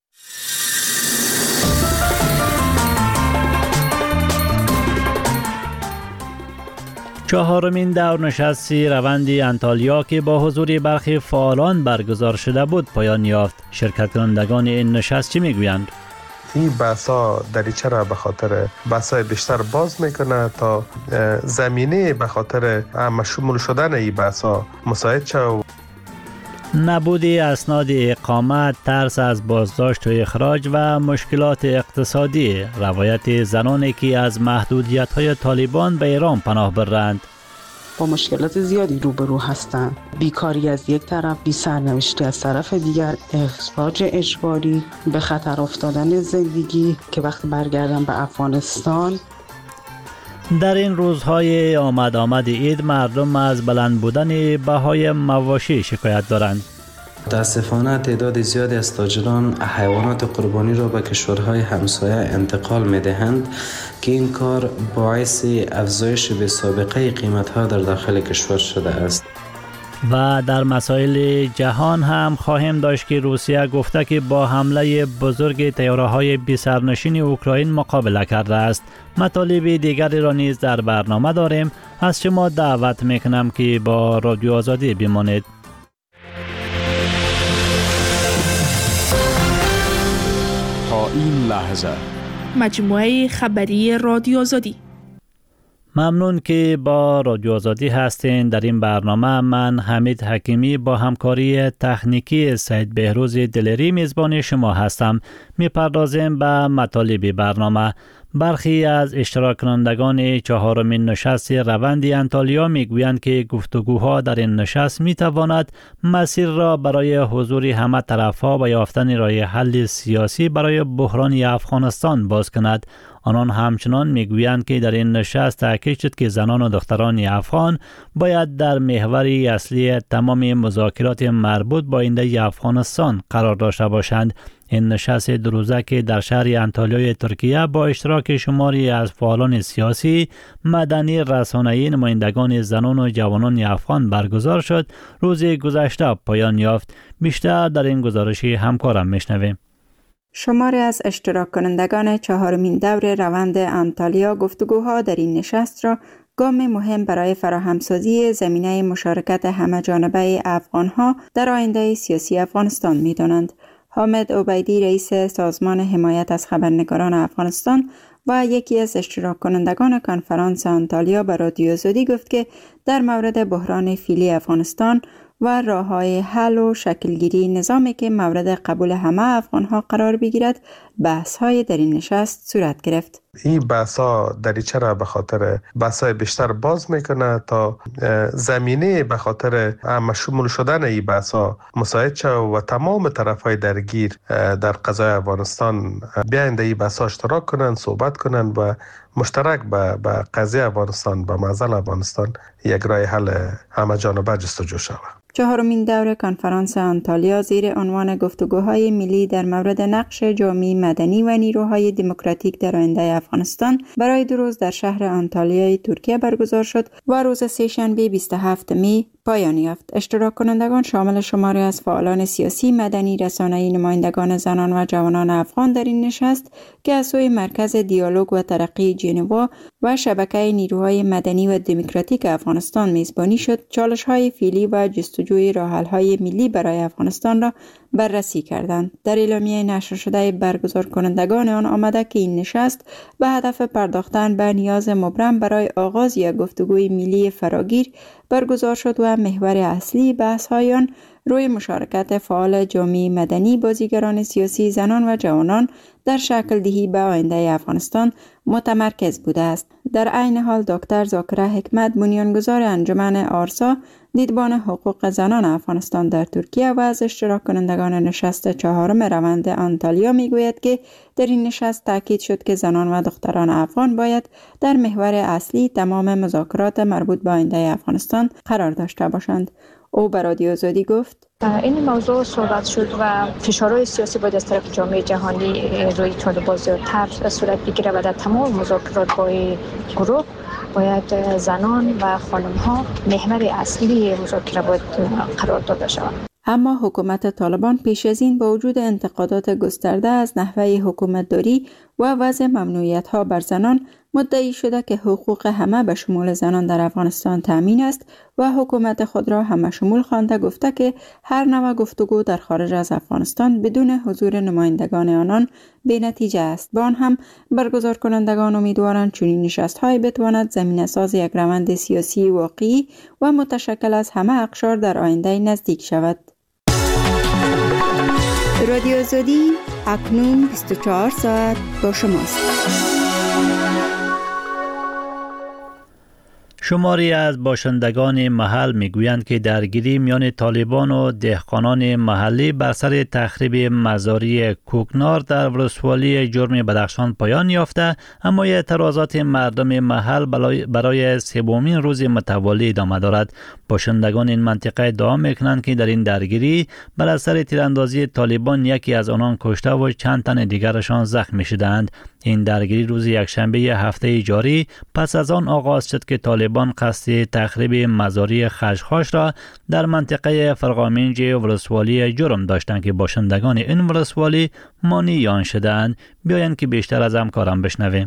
چهارمین دور نشست روند انطالیا که با حضور برخی فعالان برگزار شده بود پایان یافت. شرکت کنندگان این نشست چی میگویند؟ این بحثا دریچه را به خاطر بحثای بیشتر باز میکنه تا زمینه به خاطر شمول شدن این بحثا مساعد شد. نبود اسناد اقامت، ترس از بازداشت و اخراج و مشکلات اقتصادی، روایت زنانی که از محدودیت‌های طالبان به ایران پناه برند. با مشکلات زیادی روبرو هستند. بیکاری از یک طرف، بی سرنوشتی از طرف دیگر، اخراج اجباری، به خطر افتادن زندگی که وقتی برگردن به افغانستان. در این روزهای آمد عید مردم از بلند بودن بهای مواشی شکایت دارند. متاسفانه تعداد زیادی از تاجران حیوانات قربانی را به کشورهای همسایه انتقال می‌دهند که این کار باعث افزایش به سابقه قیمت‌ها در داخل کشور شده است. و در مسائل جهان هم خواهیم داشت که روسیه گفته که با حمله بزرگ طیاره‌های بی‌سرنشین اوکراین مقابله کرده است. مطالب دیگری را نیز در برنامه داریم. از شما دعوت میکنم که با رادیو آزادی بمانید. تا این لحظه مجموعه خبری رادیو آزادی. ممنون که با رادیو آزادی هستین. در این برنامه من حمید حکیمی با همکاری تکنیکی سید بهروز دلری میزبان شما هستم. میپردازیم به مطالب برنامه. برخی از اشتراک کنندگان چهارمین نشست روند انطالیا میگویند که گفتگوها در این نشست میتواند مسیر را برای حضور همه طرفها و یافتن راه حل سیاسی برای بحران افغانستان باز کند. آنان همچنان میگویند که در این نشست تاکید شد که زنان و دختران افغان باید در محور اصلی تمام مذاکرات مربوط با آینده افغانستان قرار داشته باشند. این نشست دو روزه که در شهر انطالیای ترکیه با اشتراک شماری از فعالان سیاسی، مدنی، رسانه‌ای، نمایندگان زنان و جوانان افغان برگزار شد، روز گذشته پایان یافت. بیشتر در این گزارش همکارم میشنویم. شماری از اشتراک کنندگان چهارمین دور روند انطالیا گفتگوها در این نشست را گام مهم برای فراهمسازی زمینه مشارکت همه‌جانبه افغانها در آینده سیاسی افغانستان می‌دانند. حامد عبیدی رئیس سازمان حمایت از خبرنگاران افغانستان و یکی از اشتراک کنندگان کنفرانس انطالیا به رادیو آزادی گفت که در مورد بحران فعلی افغانستان و راه‌های حل و شکلگیری نظامی که مورد قبول همه افغان‌ها قرار بگیرد بحث‌های در این نشست صورت گرفت. این بحث‌ها دریچه را به خاطر بحث‌های بیشتر باز میکنه تا زمینه به خاطر شمول شدن این بحث‌ها مساعد شود و تمام طرف‌های درگیر در قضای افغانستان بیاین در این بحث‌ها اشتراک کنند، صحبت کنند و مشترک به قضیه افغانستان، به معضل افغانستان یک راه حل همه جانبه جستجو شود. چهارمین دور کنفرانس آنتالیا زیر عنوان گفتگوهای ملی در مورد نقش جامعه مدنی و نیروهای دموکراتیک در آینده افغانستان برای 2 روز در شهر آنتالیای ترکیه برگزار شد و روز سه‌شنبه 27 می پایان یافت. اشتراک کنندگان شامل شماری از فعالان سیاسی، مدنی، رسانه‌ای، نمایندگان زنان و جوانان افغان در این نشست که از سوی مرکز دیالوگ و ترقی ژنوا و شبکه نیروهای مدنی و دموکراتیک افغانستان میزبانی شد، چالش‌های فعلی و جستجوی راه‌حل‌های ملی برای افغانستان را بررسی کردند. در اعلامیه نشر شده برگزار کنندگان آن آمده که این نشست به هدف پرداختن به نیاز مبرم برای آغاز یک گفتگوی ملی فراگیر برگزار شد و محور اصلی بحث‌های آن روی مشارکت فعال جامعه مدنی، بازیگران سیاسی، زنان و جوانان در شکل دهی به آینده افغانستان متمرکز بوده است. در عین حال دکتر ذاکره حکمت، بنیانگذار انجمن آرسا، دیدبان حقوق زنان افغانستان در ترکیه و از اشتراک کنندگان نشست 4 روند آنتالیا میگوید که در این نشست تاکید شد که زنان و دختران افغان باید در محور اصلی تمام مذاکرات مربوط به آینده افغانستان قرار داشته باشند. او به رادیو آزادی گفت: این موضوع صحبت شد و فشارهای سیاسی باید از طرف جامعه جهانی روی طالبان زیادتر صورت بگیره و در تمام مذاکرات با گروه باید زنان و خانم‌ها محور اصلی مذاکره باید قرار داده شود. اما حکومت طالبان پیش از این با وجود انتقادات گسترده از نحوه حکومتداری و وضع ممنوعیت‌ها بر زنان مدعی شده که حقوق همه به شمول زنان در افغانستان تامین است و حکومت خود را همه شمول خوانده گفته که هر نوع گفتگو در خارج از افغانستان بدون حضور نمایندگان آنان بی‌نتیجه است. با آن هم برگزار کنندگان امیدوارند چنین نشست‌هایی بتواند زمینه‌ساز یک روند سیاسی واقعی و متشکل از همه اقشار در آینده نزدیک شود. رادیو آزادی اکنون 24 ساعت با شماست. شماری از باشندگان محل میگویند که درگیری میان طالبان و دهقانان محلی بر سر تخریب مزاری کوکنار در ولسوالی جرم بدخشان پایان یافته، اما اعتراضات مردم محل برای 3مین روز متوالی ادامه دارد. باشندگان این منطقه ادعا میکنند که در این درگیری بر اثر تیراندازی طالبان یکی از آنان کشته و چند تن دیگرشان زخمی شدند. این درگیری روز یکشنبه هفته جاری پس از آن آغاز شد که طالبان قصد تخریب مزاری خشخاش را در منطقه فرقامنج ولسوالی جرم داشتند که باشندگان این ولسوالی مانع آن شدند. بیایند که بیشتر از همکارم بشنویم.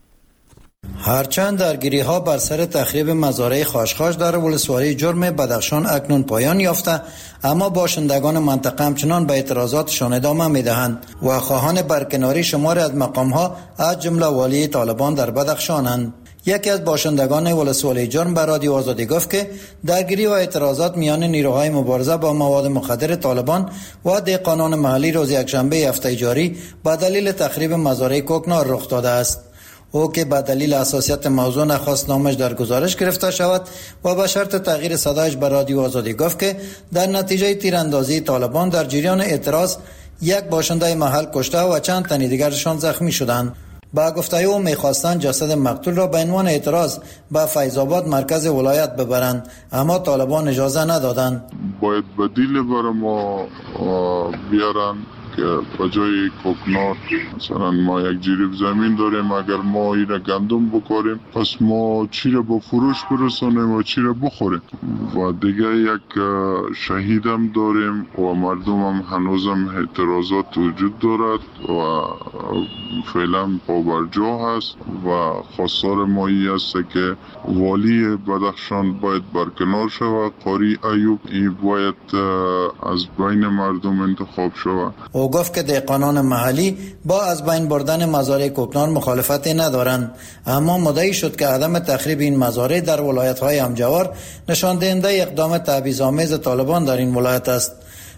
هرچند درگیری ها بر سر تخریب مزارع خاشخاش در ولسوالی جرم بدخشان اکنون پایان یافته، اما باشندگان منطقه همچنان به اعتراضاتشان ادامه میدهند و خواهان برکناری شماری از مقام ها از جمله والی طالبان در بدخشانند. یکی از باشندگان ولسوالی جرم به رادیو آزادی گفت که درگیری و اعتراضات میان نیروهای مبارزه با مواد مخدر طالبان و دهقانان محلی روز یکشنبه هفته جاری به دلیل تخریب مزارع کوکنار رخ داده است. او که به دلیل حساسیت موضوع نخواست نامش در گزارش گرفته شود و به شرط تغییر صدایش به رادیو آزادی گفت که در نتیجه تیراندازی طالبان در جریان اعتراض یک باشنده محل کشته و چند تن دیگرشان زخمی شدند. با گفته او می‌خواستند جسد مقتول را به عنوان اعتراض به فیض آباد مرکز ولایت ببرند، اما طالبان اجازه ندادند. باید بدیل برای ما بیارن که بجای کوکنار مثلا ما یک جریب زمین داریم، اگر ما ایره گندم بکاریم پس ما چی را با فروش برسانیم و چی را بخوریم. و دیگه یک شهیدم داریم و مردم هم هنوزم اعتراضات وجود دارد و فعلا پابرجا هست و خواستار ما ای است که والی بدخشان باید برکنار شود، قاری ایوب ای باید از بین مردم انتخاب شود. او گفت که دهقانان محلی با از بین بردن مزارع کوکنار مخالفتی ندارند، اما مدعی شد که عدم تخریب این مزارع در ولایت‌های همجوار نشان دهنده اقدام تبعیض‌آمیز طالبان در این ولایت است.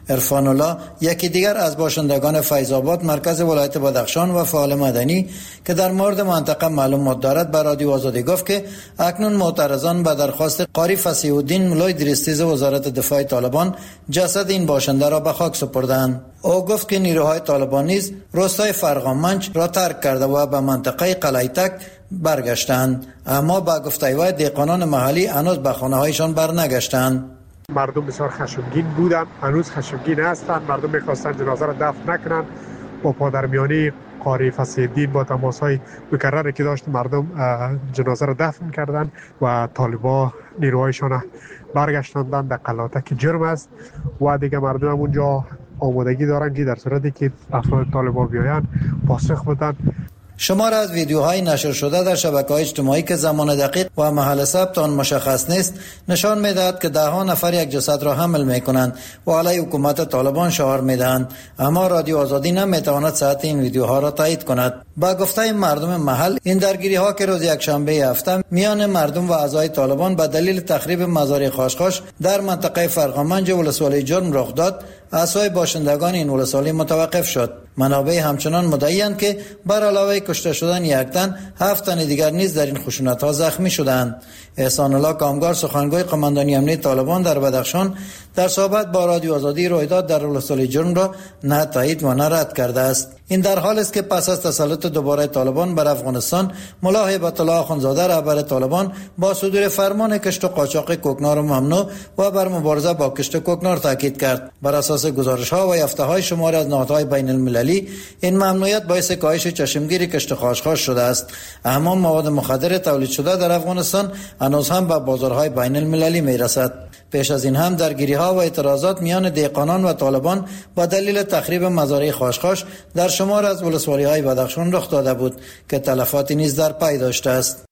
عرفان الله یکی دیگر از باشندگان فیض‌آباد مرکز ولایت بدخشان و فعال مدنی که در مورد منطقه معلومات دارد به رادیو آزادی گفت که اکنون معترضان به درخواست قاری فصیح الدین مولای دریستیز وزارت دفاع طالبان جسد این باشنده را به خاک سپردند. او گفت که نیروهای طالبان نیز روستای فرغامنج را ترک کرده و به منطقه قلعیتک برگشتند، اما با گفته وی دهقانان محلی هنوز به خانه‌هایشان برنگشتند. مردم بسیار خشمگین بودند، هنوز خشمگین هستند. مردم می‌خواستند جنازه را دفن نکنند. با پادرمیانی قاری فصیح الدین با تماس‌های مکرری که داشت مردم جنازه را دفن کردند و طالبان نیروهایشان برگشتاندند. در قلعیتک جرم است و دیگه مردم اونجا آمادگی دارند که در صورتی که افراد طالبان بیایند پاسخ بدن. شمار از ویدیوهای نشر شده در شبکه‌های اجتماعی که زمان دقیق و محل ثبت آن مشخص نیست نشان می‌دهد که ده‌ها نفر یک جسد را حمل می‌کنند و علیه حکومت طالبان شعار می‌دهند، اما رادیو آزادی نمی‌تواند صحت این ویدیوها را تایید کند. با گفته مردم محل این درگیری‌ها که روز یکشنبه هفته میان مردم و اعضای طالبان به دلیل تخریب مزار خاشخاش در منطقه فرغامنج ولسوالی جرم رخ داد، اعضای باشندگان این ولسوالی متوقف شد. منابع همچنان مدعی‌اند که بر علاوه کشته شدن یک تن 7 تن دیگر نیز در این خشونت‌ها زخمی شدند. احسان الله کامگار سخنگوی قماندانی امنیتی طالبان در بدخشان در صحبت با رادیو آزادی رویداد در ولسوالی جرم را نه تایید و نه رد کرده است. این در حالی است که پس از تسلط دوباره طالبان بر افغانستان، ملا هیبت الله اخندزاده رهبر طالبان با صدور فرمان کشت و قاچاق کوکنار ممنوع و بر مبارزه با کشت کوکنار تاکید کرد. بر اساس گزارش‌ها و یافته‌های شماری از نهادهای بین‌المللی این ممنوعیت باعث کاهش چشمگیری کشت خاشخاش شده است، اما مواد مخدر تولید شده در افغانستان هنوز هم به بازارهای بین‌المللی میرسد. پیش از این هم درگیری‌ها و اعتراضات میان دهقانان و طالبان با دلیل تخریب مزارع خاشخاش در شمار از ولسوالی‌های بدخشان رخ داده بود که تلفاتی نیز در پی داشته است.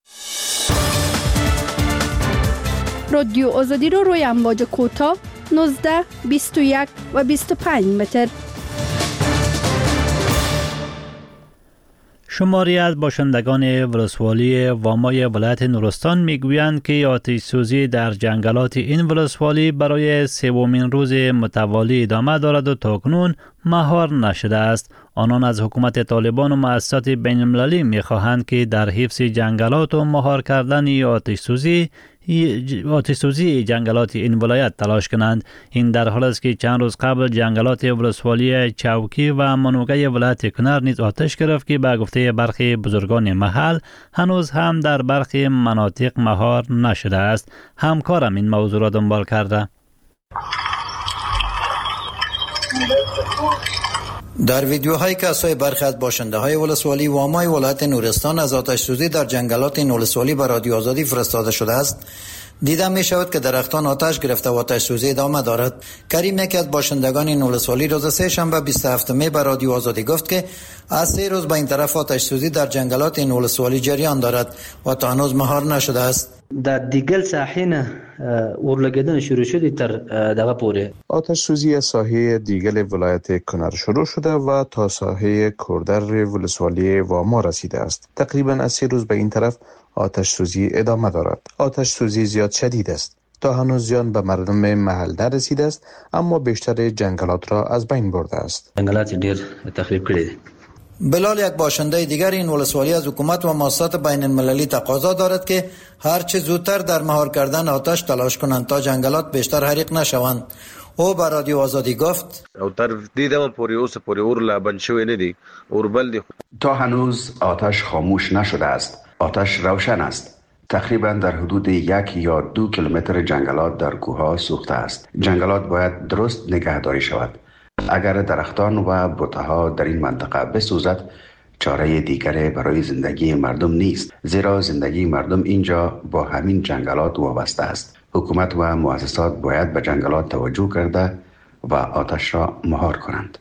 رادیو آزادی رو روی امواج کوتاه 19 21 و 25 متر. شماری از باشندگان ولسوالی وامای ولایت نورستان میگویند که آتش سوزی در جنگلات این ولسوالی برای سومین روز متوالی ادامه دارد و تاکنون مهار نشده است. آنان از حکومت طالبان و مؤسسات بین المللی میخواهند که در حفظ جنگلات و مهار کردن آتش سوزی جنگلات این ولایت تلاش کنند. این در حال است که چند روز قبل جنگلات ولسوالی چوکی و منوگه ولایت کنر نیز آتش گرفت که به گفته برخی بزرگان محل هنوز هم در برخی مناطق مهار نشده است. همکارم این موضوع را دنبال کرده. در ویدیوهایی که از برخی از باشنده‌های ولسوالی وامای ولایت نورستان از آتش سوزی در جنگلات این ولسوالی به رادیو آزادی فرستاده شده است، دیده می شود که درختان آتش گرفته و آتش سوزی ادامه دارد. کریم یکی از باشندگان این ولسوالی روز سه شنبه 27 می به رادیو آزادی گفت که از 3 روز به این طرف آتش سوزی در جنگلات این ولسوالی جریان دارد و تا هنوز مهار نشده است. در دیگل ساحه اورلګیدن شروع شده تر دغه پورې آتش سوزی ساحه دیگل ولایت کنر شروع شده و تا ساحه کوردر ولسوالی واما رسیده است. تقریبا از 3 روز به این طرف آتش سوزی ادامه دارد. آتش سوزی زیاد شدید است. تا هنوز زیان به مردم محل نرسیده است، اما بیشتر جنگلات را از بین برده است. جنگلات ډیر تخریب کړي. بلال یک باشنده دیگر این ولسوالی از حکومت و مؤسسات بین المللی تقاضا دارد که هر چه زودتر در مهار کردن آتش تلاش کنند تا جنگلات بیشتر حریق نشوند. او به رادیو آزادی گفت او تر دې دمه پورې اوس پورې اور لا بند شوی نه دی، اور بل دی. تا هنوز آتش خاموش نشده است. آتش روشن است. تقریبا در حدود 1 یا 2 کیلومتر جنگلات در کوه‌ها سوخته است. جنگلات باید درست نگهداری شود. اگر درختان و بوته‌ها در این منطقه بسوزد، چاره دیگری برای زندگی مردم نیست، زیرا زندگی مردم اینجا با همین جنگلات وابسته است. حکومت و مؤسسات باید به جنگلات توجه کرده و آتش را مهار کنند.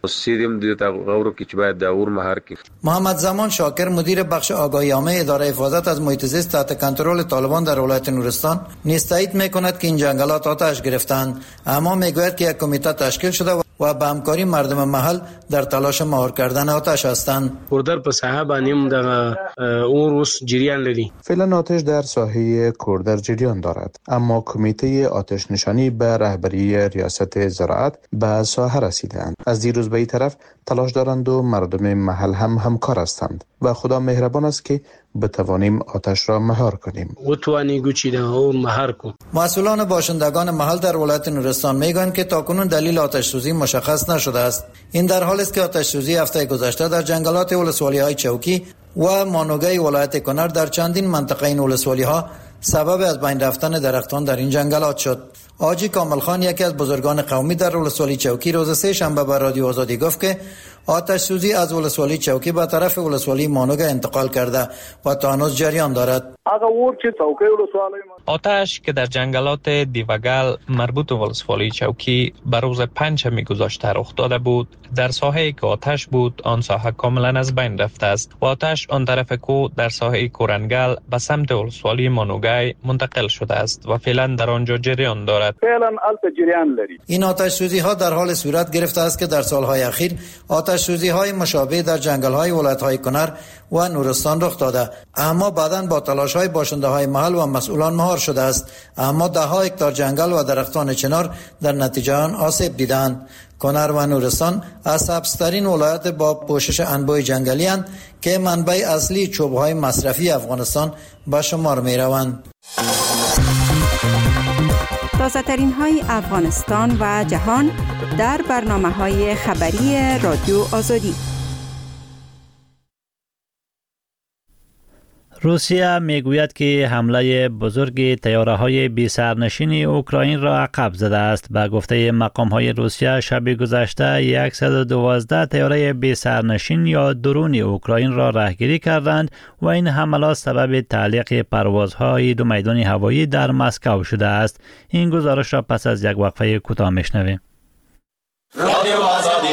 محمد زمان شاکر مدیر بخش آگاهی عامه اداره حفاظت از محیط زیست تحت کنترل طالبان در ولایت نورستان نیز تایید می‌کند که این جنگلات آتش گرفتند، اما میگوید که یک کمیته تشکیل شده و به همکاری مردم محل در تلاش مهار کردن آتش هستند. کوردر په ساحه باندې هم د اوروس جریان لري. فعلا آتش در ساحه کوردر جریان دارد، اما کمیته آتش نشانی به رهبری ریاست زراعت به ساحه رسیدند. از دیروز به این طرف تلاش دارند و مردم محل هم همکار هستند و خدا مهربان است که بتوانیم آتش را مهار کنیم. مسئولان باشندگان محل در ولایت نورستان میگویند که تاکنون دلیل آتش سوزی مشخص نشده است. این در حالی است که آتش سوزی هفته گذشته در جنگلات ولسوالی‌های چوکی و مانوگای ولایت کنر در چندین منطقه این ولسوالی‌ها سبب از بین رفتن درختان در این جنگلات شد. آجی کامل خان یکی از بزرگان قومی در ولسوالی چوکی روز سه شنبه به رادیو آزادی گفت که آتش سوزی از ولسوالی چوکی به طرف ولسوالی مانوگا انتقال کرده و تا هنوز جریان دارد. آتش که در جنگلات دیوگل مربوط به ولسوالی چوکی بر روز پنجشنبه گذشته رخ داده بود، در ساحه‌ای که آتش بود آن ساحه کاملا از بین رفته است و آتش آن طرف کو در ساحه کورنگل به سمت ولسوالی مانوگای منتقل شده است و فعلا در آنجا جریان دارد. این آتش سوزی ها در حال صورت گرفته است که در سالهای اخیر آتش سوزی های مشابه در جنگل های ولایت های کنر و نورستان رخ داده، اما بعداً با تلاش های باشنده های محل و مسئولان مهار شده است، اما ده ها هکتار جنگل و درختان چنار در نتیجه آن آسیب دیدند. کنر و نورستان از سبزترین ولایت با پوشش انبوه جنگلی اند که منبع اصلی چوبهای مصرفی افغانستان به شمار می روند. تازه ترین های افغانستان و جهان در برنامه های خبری رادیو آزادی. روسیه میگوید که حمله بزرگ طیاره‌های بی سرنشین اوکراین را عقب زده است. به گفته مقام‌های روسیه شب گذشته 112 طیاره بی سرنشین یا درون اوکراین را رهگیری کردند و این حملات سبب تعلیق پروازهای دو میدان هوایی در مسکو شده است. این گزارش را پس از یک وقفه کوتاه میشنویم. رادیو آزادی.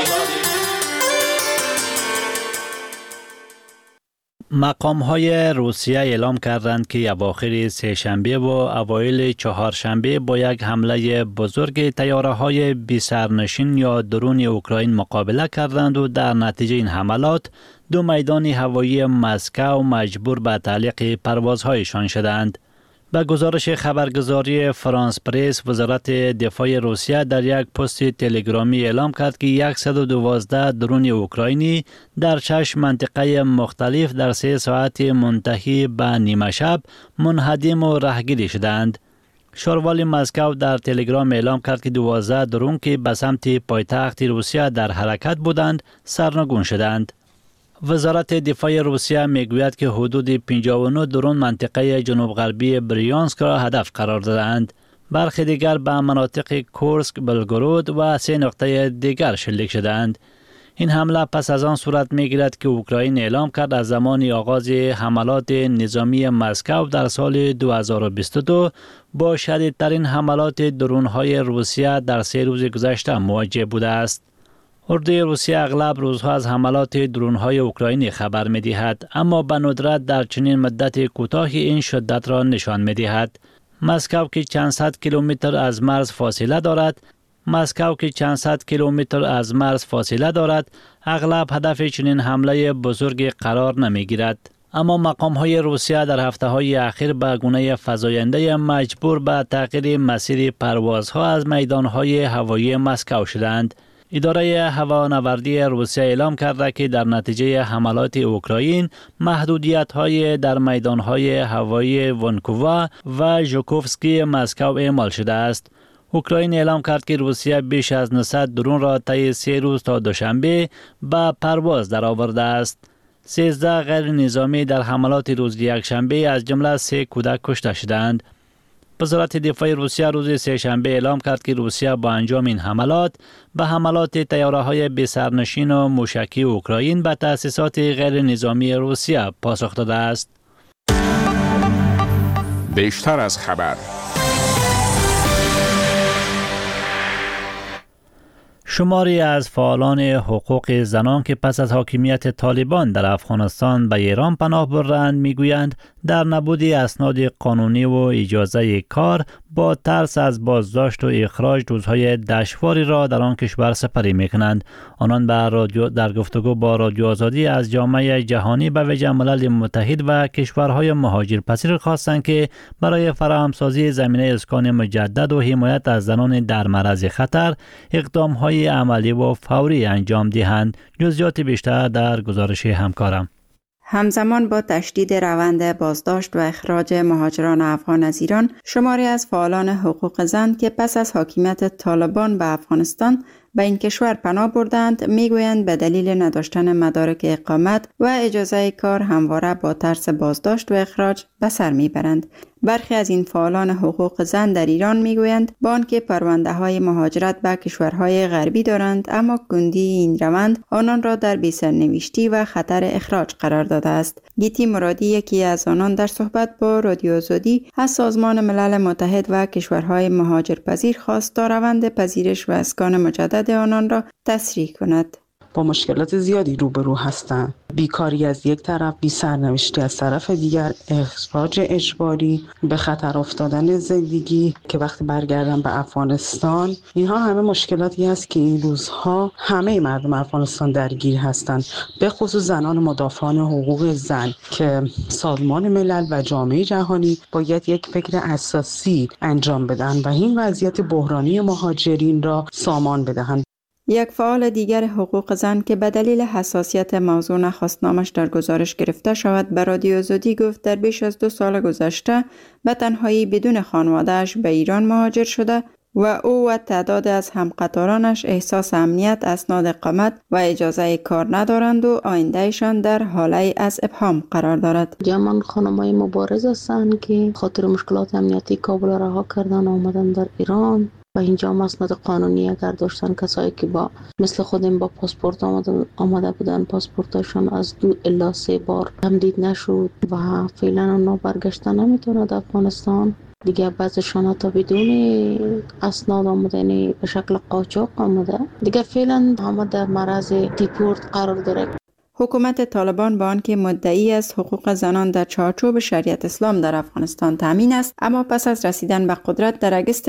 مقام‌های روسیه اعلام کردند که اواخر سه‌شنبه و اوایل چهارشنبه با یک حمله بزرگ طیاره‌های بی سرنشین یا درون اوکراین مقابله کردند و در نتیجه این حملات دو میدان هوایی مسکو مجبور به تعلیق پروازهایشان شدند. به گزارش خبرگزاری فرانس پرس، وزارت دفاع روسیه در یک پست تلگرامی اعلام کرد که 112 درون اوکراینی در 6 منطقه مختلف در 3 ساعت منتهی به نیمه شب منهدم و رهگیری شدند. شاروالی مسکو در تلگرام اعلام کرد که 12 درون که به سمت پایتخت روسیه در حرکت بودند سرنگون شدند. وزارت دفاع روسیه میگوید که حدود 59 درون منطقه جنوب غربی بریانسک را هدف قرار دادند. برخی دیگر به مناطق کورسک، بلگورود و 3 نقطه دیگر شلیک شدند. این حمله پس از آن صورت میگیرد که اوکراین اعلام کرد از زمان آغاز حملات نظامی مسکو در سال 2022 با شدیدترین حملات درون‌های روسیه در 3 روز گذشته مواجه بوده است. اردوی روسیه اغلب روزها از حملات درون‌های اوکراینی خبر می‌دهد، اما به ندرت در چنین مدت کوتاهی این شدت را نشان می‌دهد. مسکو که چند صد کیلومتر از مرز فاصله دارد، اغلب هدف چنین حمله بزرگ قرار نمی‌گیرد. اما مقام‌های روسیه در هفته‌های اخیر به گونه فزاینده مجبور به تغییر مسیر پروازها از میدان‌های هوایی مسکو شدند. اداره هوانوردی روسیه اعلام کرده که در نتیجه حملات اوکراین محدودیت‌های در میدان‌های هوایی ونکوور و ژوکوفسکی مسکو اعمال شده است. اوکراین اعلام کرد که روسیه بیش از 900 درون را طی 3 روز تا دوشنبه به پرواز درآورده است. 13 غیر نظامی در حملات روز یکشنبه از جمله 3 کودک کشته شدند. وزارت دفاع روسیه روز سه‌شنبه اعلام کرد که روسیه با انجام این حملات به حملات طیاره‌های بی سرنشین و موشکی اوکراین به تأسیسات غیر نظامی روسیه پاسخ داده است. بیشتر از خبر. شماری از فعالان حقوق زنان که پس از حاکمیت طالبان در افغانستان به ایران پناه بردند میگویند در نبود اسناد قانونی و اجازه کار با ترس از بازداشت و اخراج روزهای دشواری را در آن کشور سپری میکنند. آنان در گفتگو با رادیو آزادی از جامعه جهانی به ویژه ملل متحد و کشورهای مهاجرپذیر خواستند که برای فراهمسازی زمینه اسکان مجدد و حمایت از زنان در معرض خطر اقدام‌های عملی و فوری انجام دهند. جزئیات بیشتر در گزارش همکارم. همزمان با تشدید روند بازداشت و اخراج مهاجران افغان از ایران، شماری از فعالان حقوق زن که پس از حاکمیت طالبان به افغانستان به این کشور پناه بردند میگویند به دلیل نداشتن مدارک اقامت و اجازه کار همواره با ترس بازداشت و اخراج به سر میبرند. برخی از این فعالان حقوق زن در ایران میگویند با آنکه پرونده های مهاجرت به کشورهای غربی دارند، اما کندی این روند آنان را در بی‌سرنوشتی و خطر اخراج قرار داده است. گیتی مرادی یکی از آنان در صحبت با رادیو آزادی از سازمان ملل متحد و کشورهای مهاجرپذیر خواست تا روند پذیرش و اسکان مجدد آنان را تسریع کند. با مشکلات زیادی روبرو هستند. بیکاری از یک طرف، بی سرنوشتی از طرف دیگر، اخراج اجباری، به خطر افتادن زندگی که وقتی برگردن به افغانستان، اینها همه مشکلاتی است که این روزها همه مردم افغانستان درگیر هستند، به خصوص زنان مدافعان حقوق زن که سازمان ملل و جامعه جهانی باید یک فکر اساسی انجام بدن و این وضعیت بحرانی مهاجرین را سامان بدهند. یک فعال دیگر حقوق زن که به دلیل حساسیت موضوع نخواست نامش در گزارش گرفته شود به رادیو آزادی گفت در بیش از 2 سال گذشته به تنهایی بدون خانواده‌اش به ایران مهاجر شده و او و تعداد از همقطارانش احساس امنیت، اسناد اقامت و اجازه کار ندارند و آیندهشان در حاله از ابهام قرار دارد. جمعاً خانم‌های مبارز هستند که خاطر مشکلات امنیتی کابل را رها کردن آمدن در ایران و اینجا مسند قانونی اگر داشتن، کسایی که با مثل خودم با پاسپورت آمده بودن، پاسپورتشان از 2 الی 3 بار تمدید نشد و فعلا اونا برگشتن نمیتونند افغانستان. دیگه بعضشان تا بدون اسناد آمدن به شکل قاچاق آمده، دیگه فعلا همه در معرض دیپورت قرار داره. حکومت طالبان با آنکه مدعی از حقوق زنان در چارچوب شریعت اسلام در افغانستان تامین است، اما پس از رسیدن به قدرت در اگست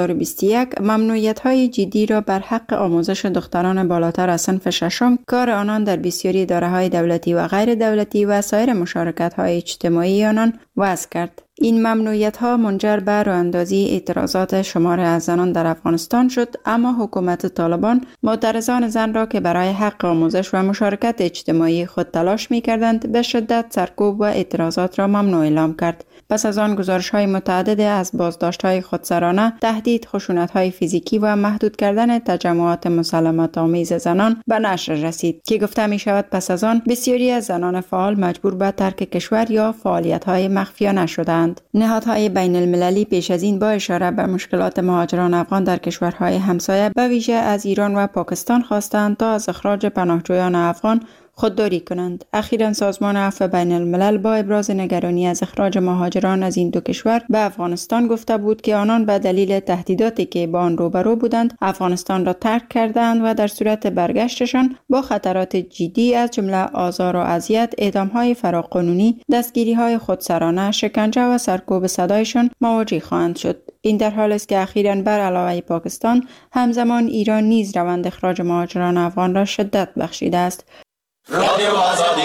2021 ممنوعیت‌های جدی را بر حق آموزش دختران بالاتر از صنف ششم، کار آنان در بسیاری اداره‌های دولتی و غیر دولتی و سایر مشارکت‌های اجتماعی آنان وضع کرد. این ممنوعیت‌ها منجر به راه‌اندازی اعتراضات شمار از زنان در افغانستان شد، اما حکومت طالبان معترضان زن را که برای حق آموزش و مشارکت اجتماعی خود تلاش می‌کردند به شدت سرکوب و اعتراضات را ممنوع اعلام کرد. پس از آن گزارش‌های متعدد از بازداشت‌های خودسرانه، تهدید، خشونت‌های فیزیکی و محدود کردن تجمعات مسالمت‌آمیز زنان به نشر رسید که گفته می‌شود پس از آن بسیاری از زنان فعال مجبور به ترک کشور یا فعالیت‌های مخفیانه شدند. نهادهای بین المللی پیش از این با اشاره به مشکلات مهاجران افغان در کشورهای همسایه به ویژه از ایران و پاکستان خواستند تا از اخراج پناهجویان افغان خودداری کنند. اخیراً سازمان عفو بین الملل با ابراز نگرانی از اخراج مهاجران از این 2 کشور به افغانستان گفته بود که آنان به دلیل تهدیداتی که با آن روبرو بودند افغانستان را ترک کردند و در صورت برگشتشان با خطرات جدی از جمله آزار و اذیت، اعدام‌های فراقانونی، دستگیری‌های خودسرانه، شکنجه و سرکوب صدایشان مواجه خواهند شد. این در حالی است که اخیراً بر علاوه پاکستان همزمان ایران نیز روند اخراج مهاجران افغان را شدت بخشیده است. رادیو آزادی.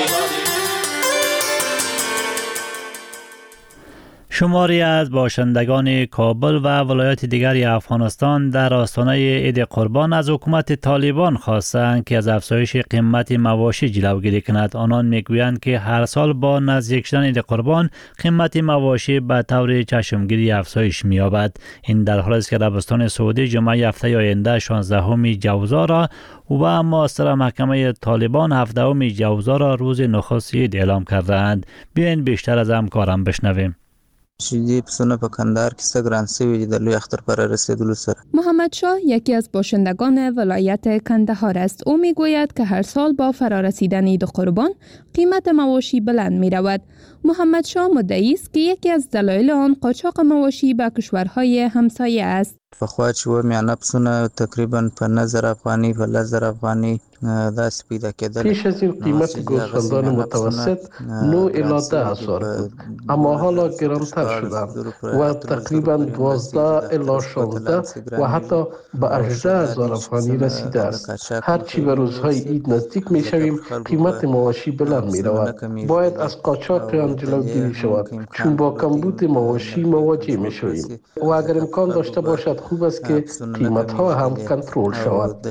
شماری از باشندگان کابل و ولایات دیگری افغانستان در آستانه عید قربان از حکومت طالبان خواستند که از افزایش قیمت مواشی جلوگیری کند. آنان میگویند که هر سال با نزدیک شدن عید قربان قیمت مواشی به طور چشمگیری افزایش می‌یابد. این در حالی است که عربستان سعودی جمعه هفته آینده 16 جوزا را و معاصر محکمه طالبان 17 جوزا را روز نخست عید اعلام کردند. بیاین بیشتر از همکارم بشنویم. شیدی پسونه په کندهار کې څه ګران سوي دي د لوی اختر پر رسیدلو سره. محمد شاه یکی از باشندگان ولایت کندهار است. او میگوید که هر سال با فرارسیدن عید قربان قیمت مواشی بلند می رود. محمد شاه مدعی است که یکی از دلایل آن قاچاق مواشی به کشورهای همسایه است. پخوا چې و میانه پسونه تقریبا په 9000 افغاني په 10000 افغاني داسې پیدا کېدل. پیش از این قیمت گوسفندان متوسط 9 الی 10 هزار بود، اما حالا گرانتر شدند و تقریبا 12 الی 16 و حتی به 18 هزار افغانی رسیده است. هرچی به روزهای عید نزدیک می شویم قیمت مواشی بلند می رود. باید از قاچاق آن جلوگیری شود، چون با کمبود مواشی مواجه می شویم و اگر امکان داشته باشد خوب است که قیمت ها هم کنترل شود.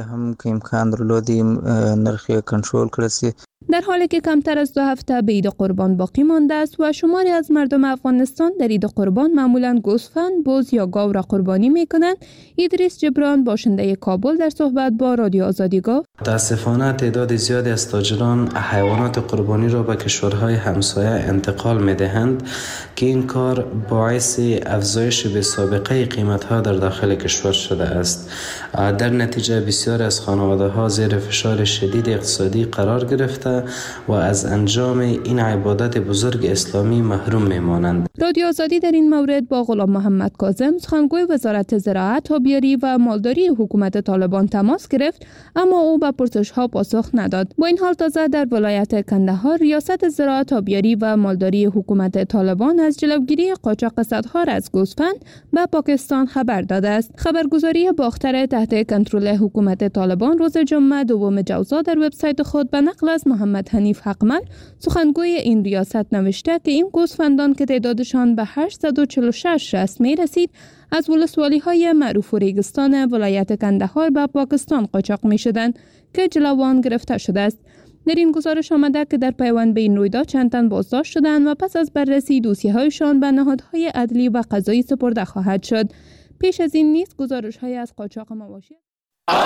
نرخ کنترل کړي. در حالی که کمتر از 2 هفته به عید قربان باقی مانده است و شماری از مردم افغانستان در عید قربان معمولا گوسفند، بز یا گاو را قربانی میکنند، ادریس جبران باشنده کابل در صحبت با رادیو آزادی گفت: متاسفانه تعداد زیادی از تاجران حیوانات قربانی را به کشورهای همسایه انتقال میدهند که این کار باعث افزایش به سابقه قیمت‌ها در داخل کشور شده است. در نتیجه بسیاری از خانواده‌ها زیر فشار شدید اقتصادی قرار گرفته و از انجام این عبادت بزرگ اسلامی محروم میمانند. رادیو آزادی در این مورد با غلام محمد کاظم، سخنگوی وزارت زراعت، آبیاری و مالداری حکومت طالبان تماس گرفت، اما او به پرسش‌ها پاسخ نداد. با این حال تازه در ولایت کندهار ریاست زراعت، آبیاری و مالداری حکومت طالبان از جلوگیری قاچاق صدها از گوسفند به پاکستان خبر داده است. خبرگزاری باختر تحت کنترل حکومت طالبان روز جمعه 2 جوزا در وبسایت خود به نقل از محمد حنیف حقمل، سخنگوی این ریاست، نوشته که این گوسفندان که تعدادشان به 846 راست می رسید از ولسوالی‌های معروف و ریگستان ولایت کندهار به پاکستان قاچاق می شدند که جلوان گرفته شده است. در این گزارش آمده که در پیوند به این رویداد چند تن بازداشت شدند و پس از بررسی دوسیه‌هایشان به نهادهای عدلی و قضایی سپرده خواهد شد. پیش از این نیز گزارش‌های از قاچاق مواشی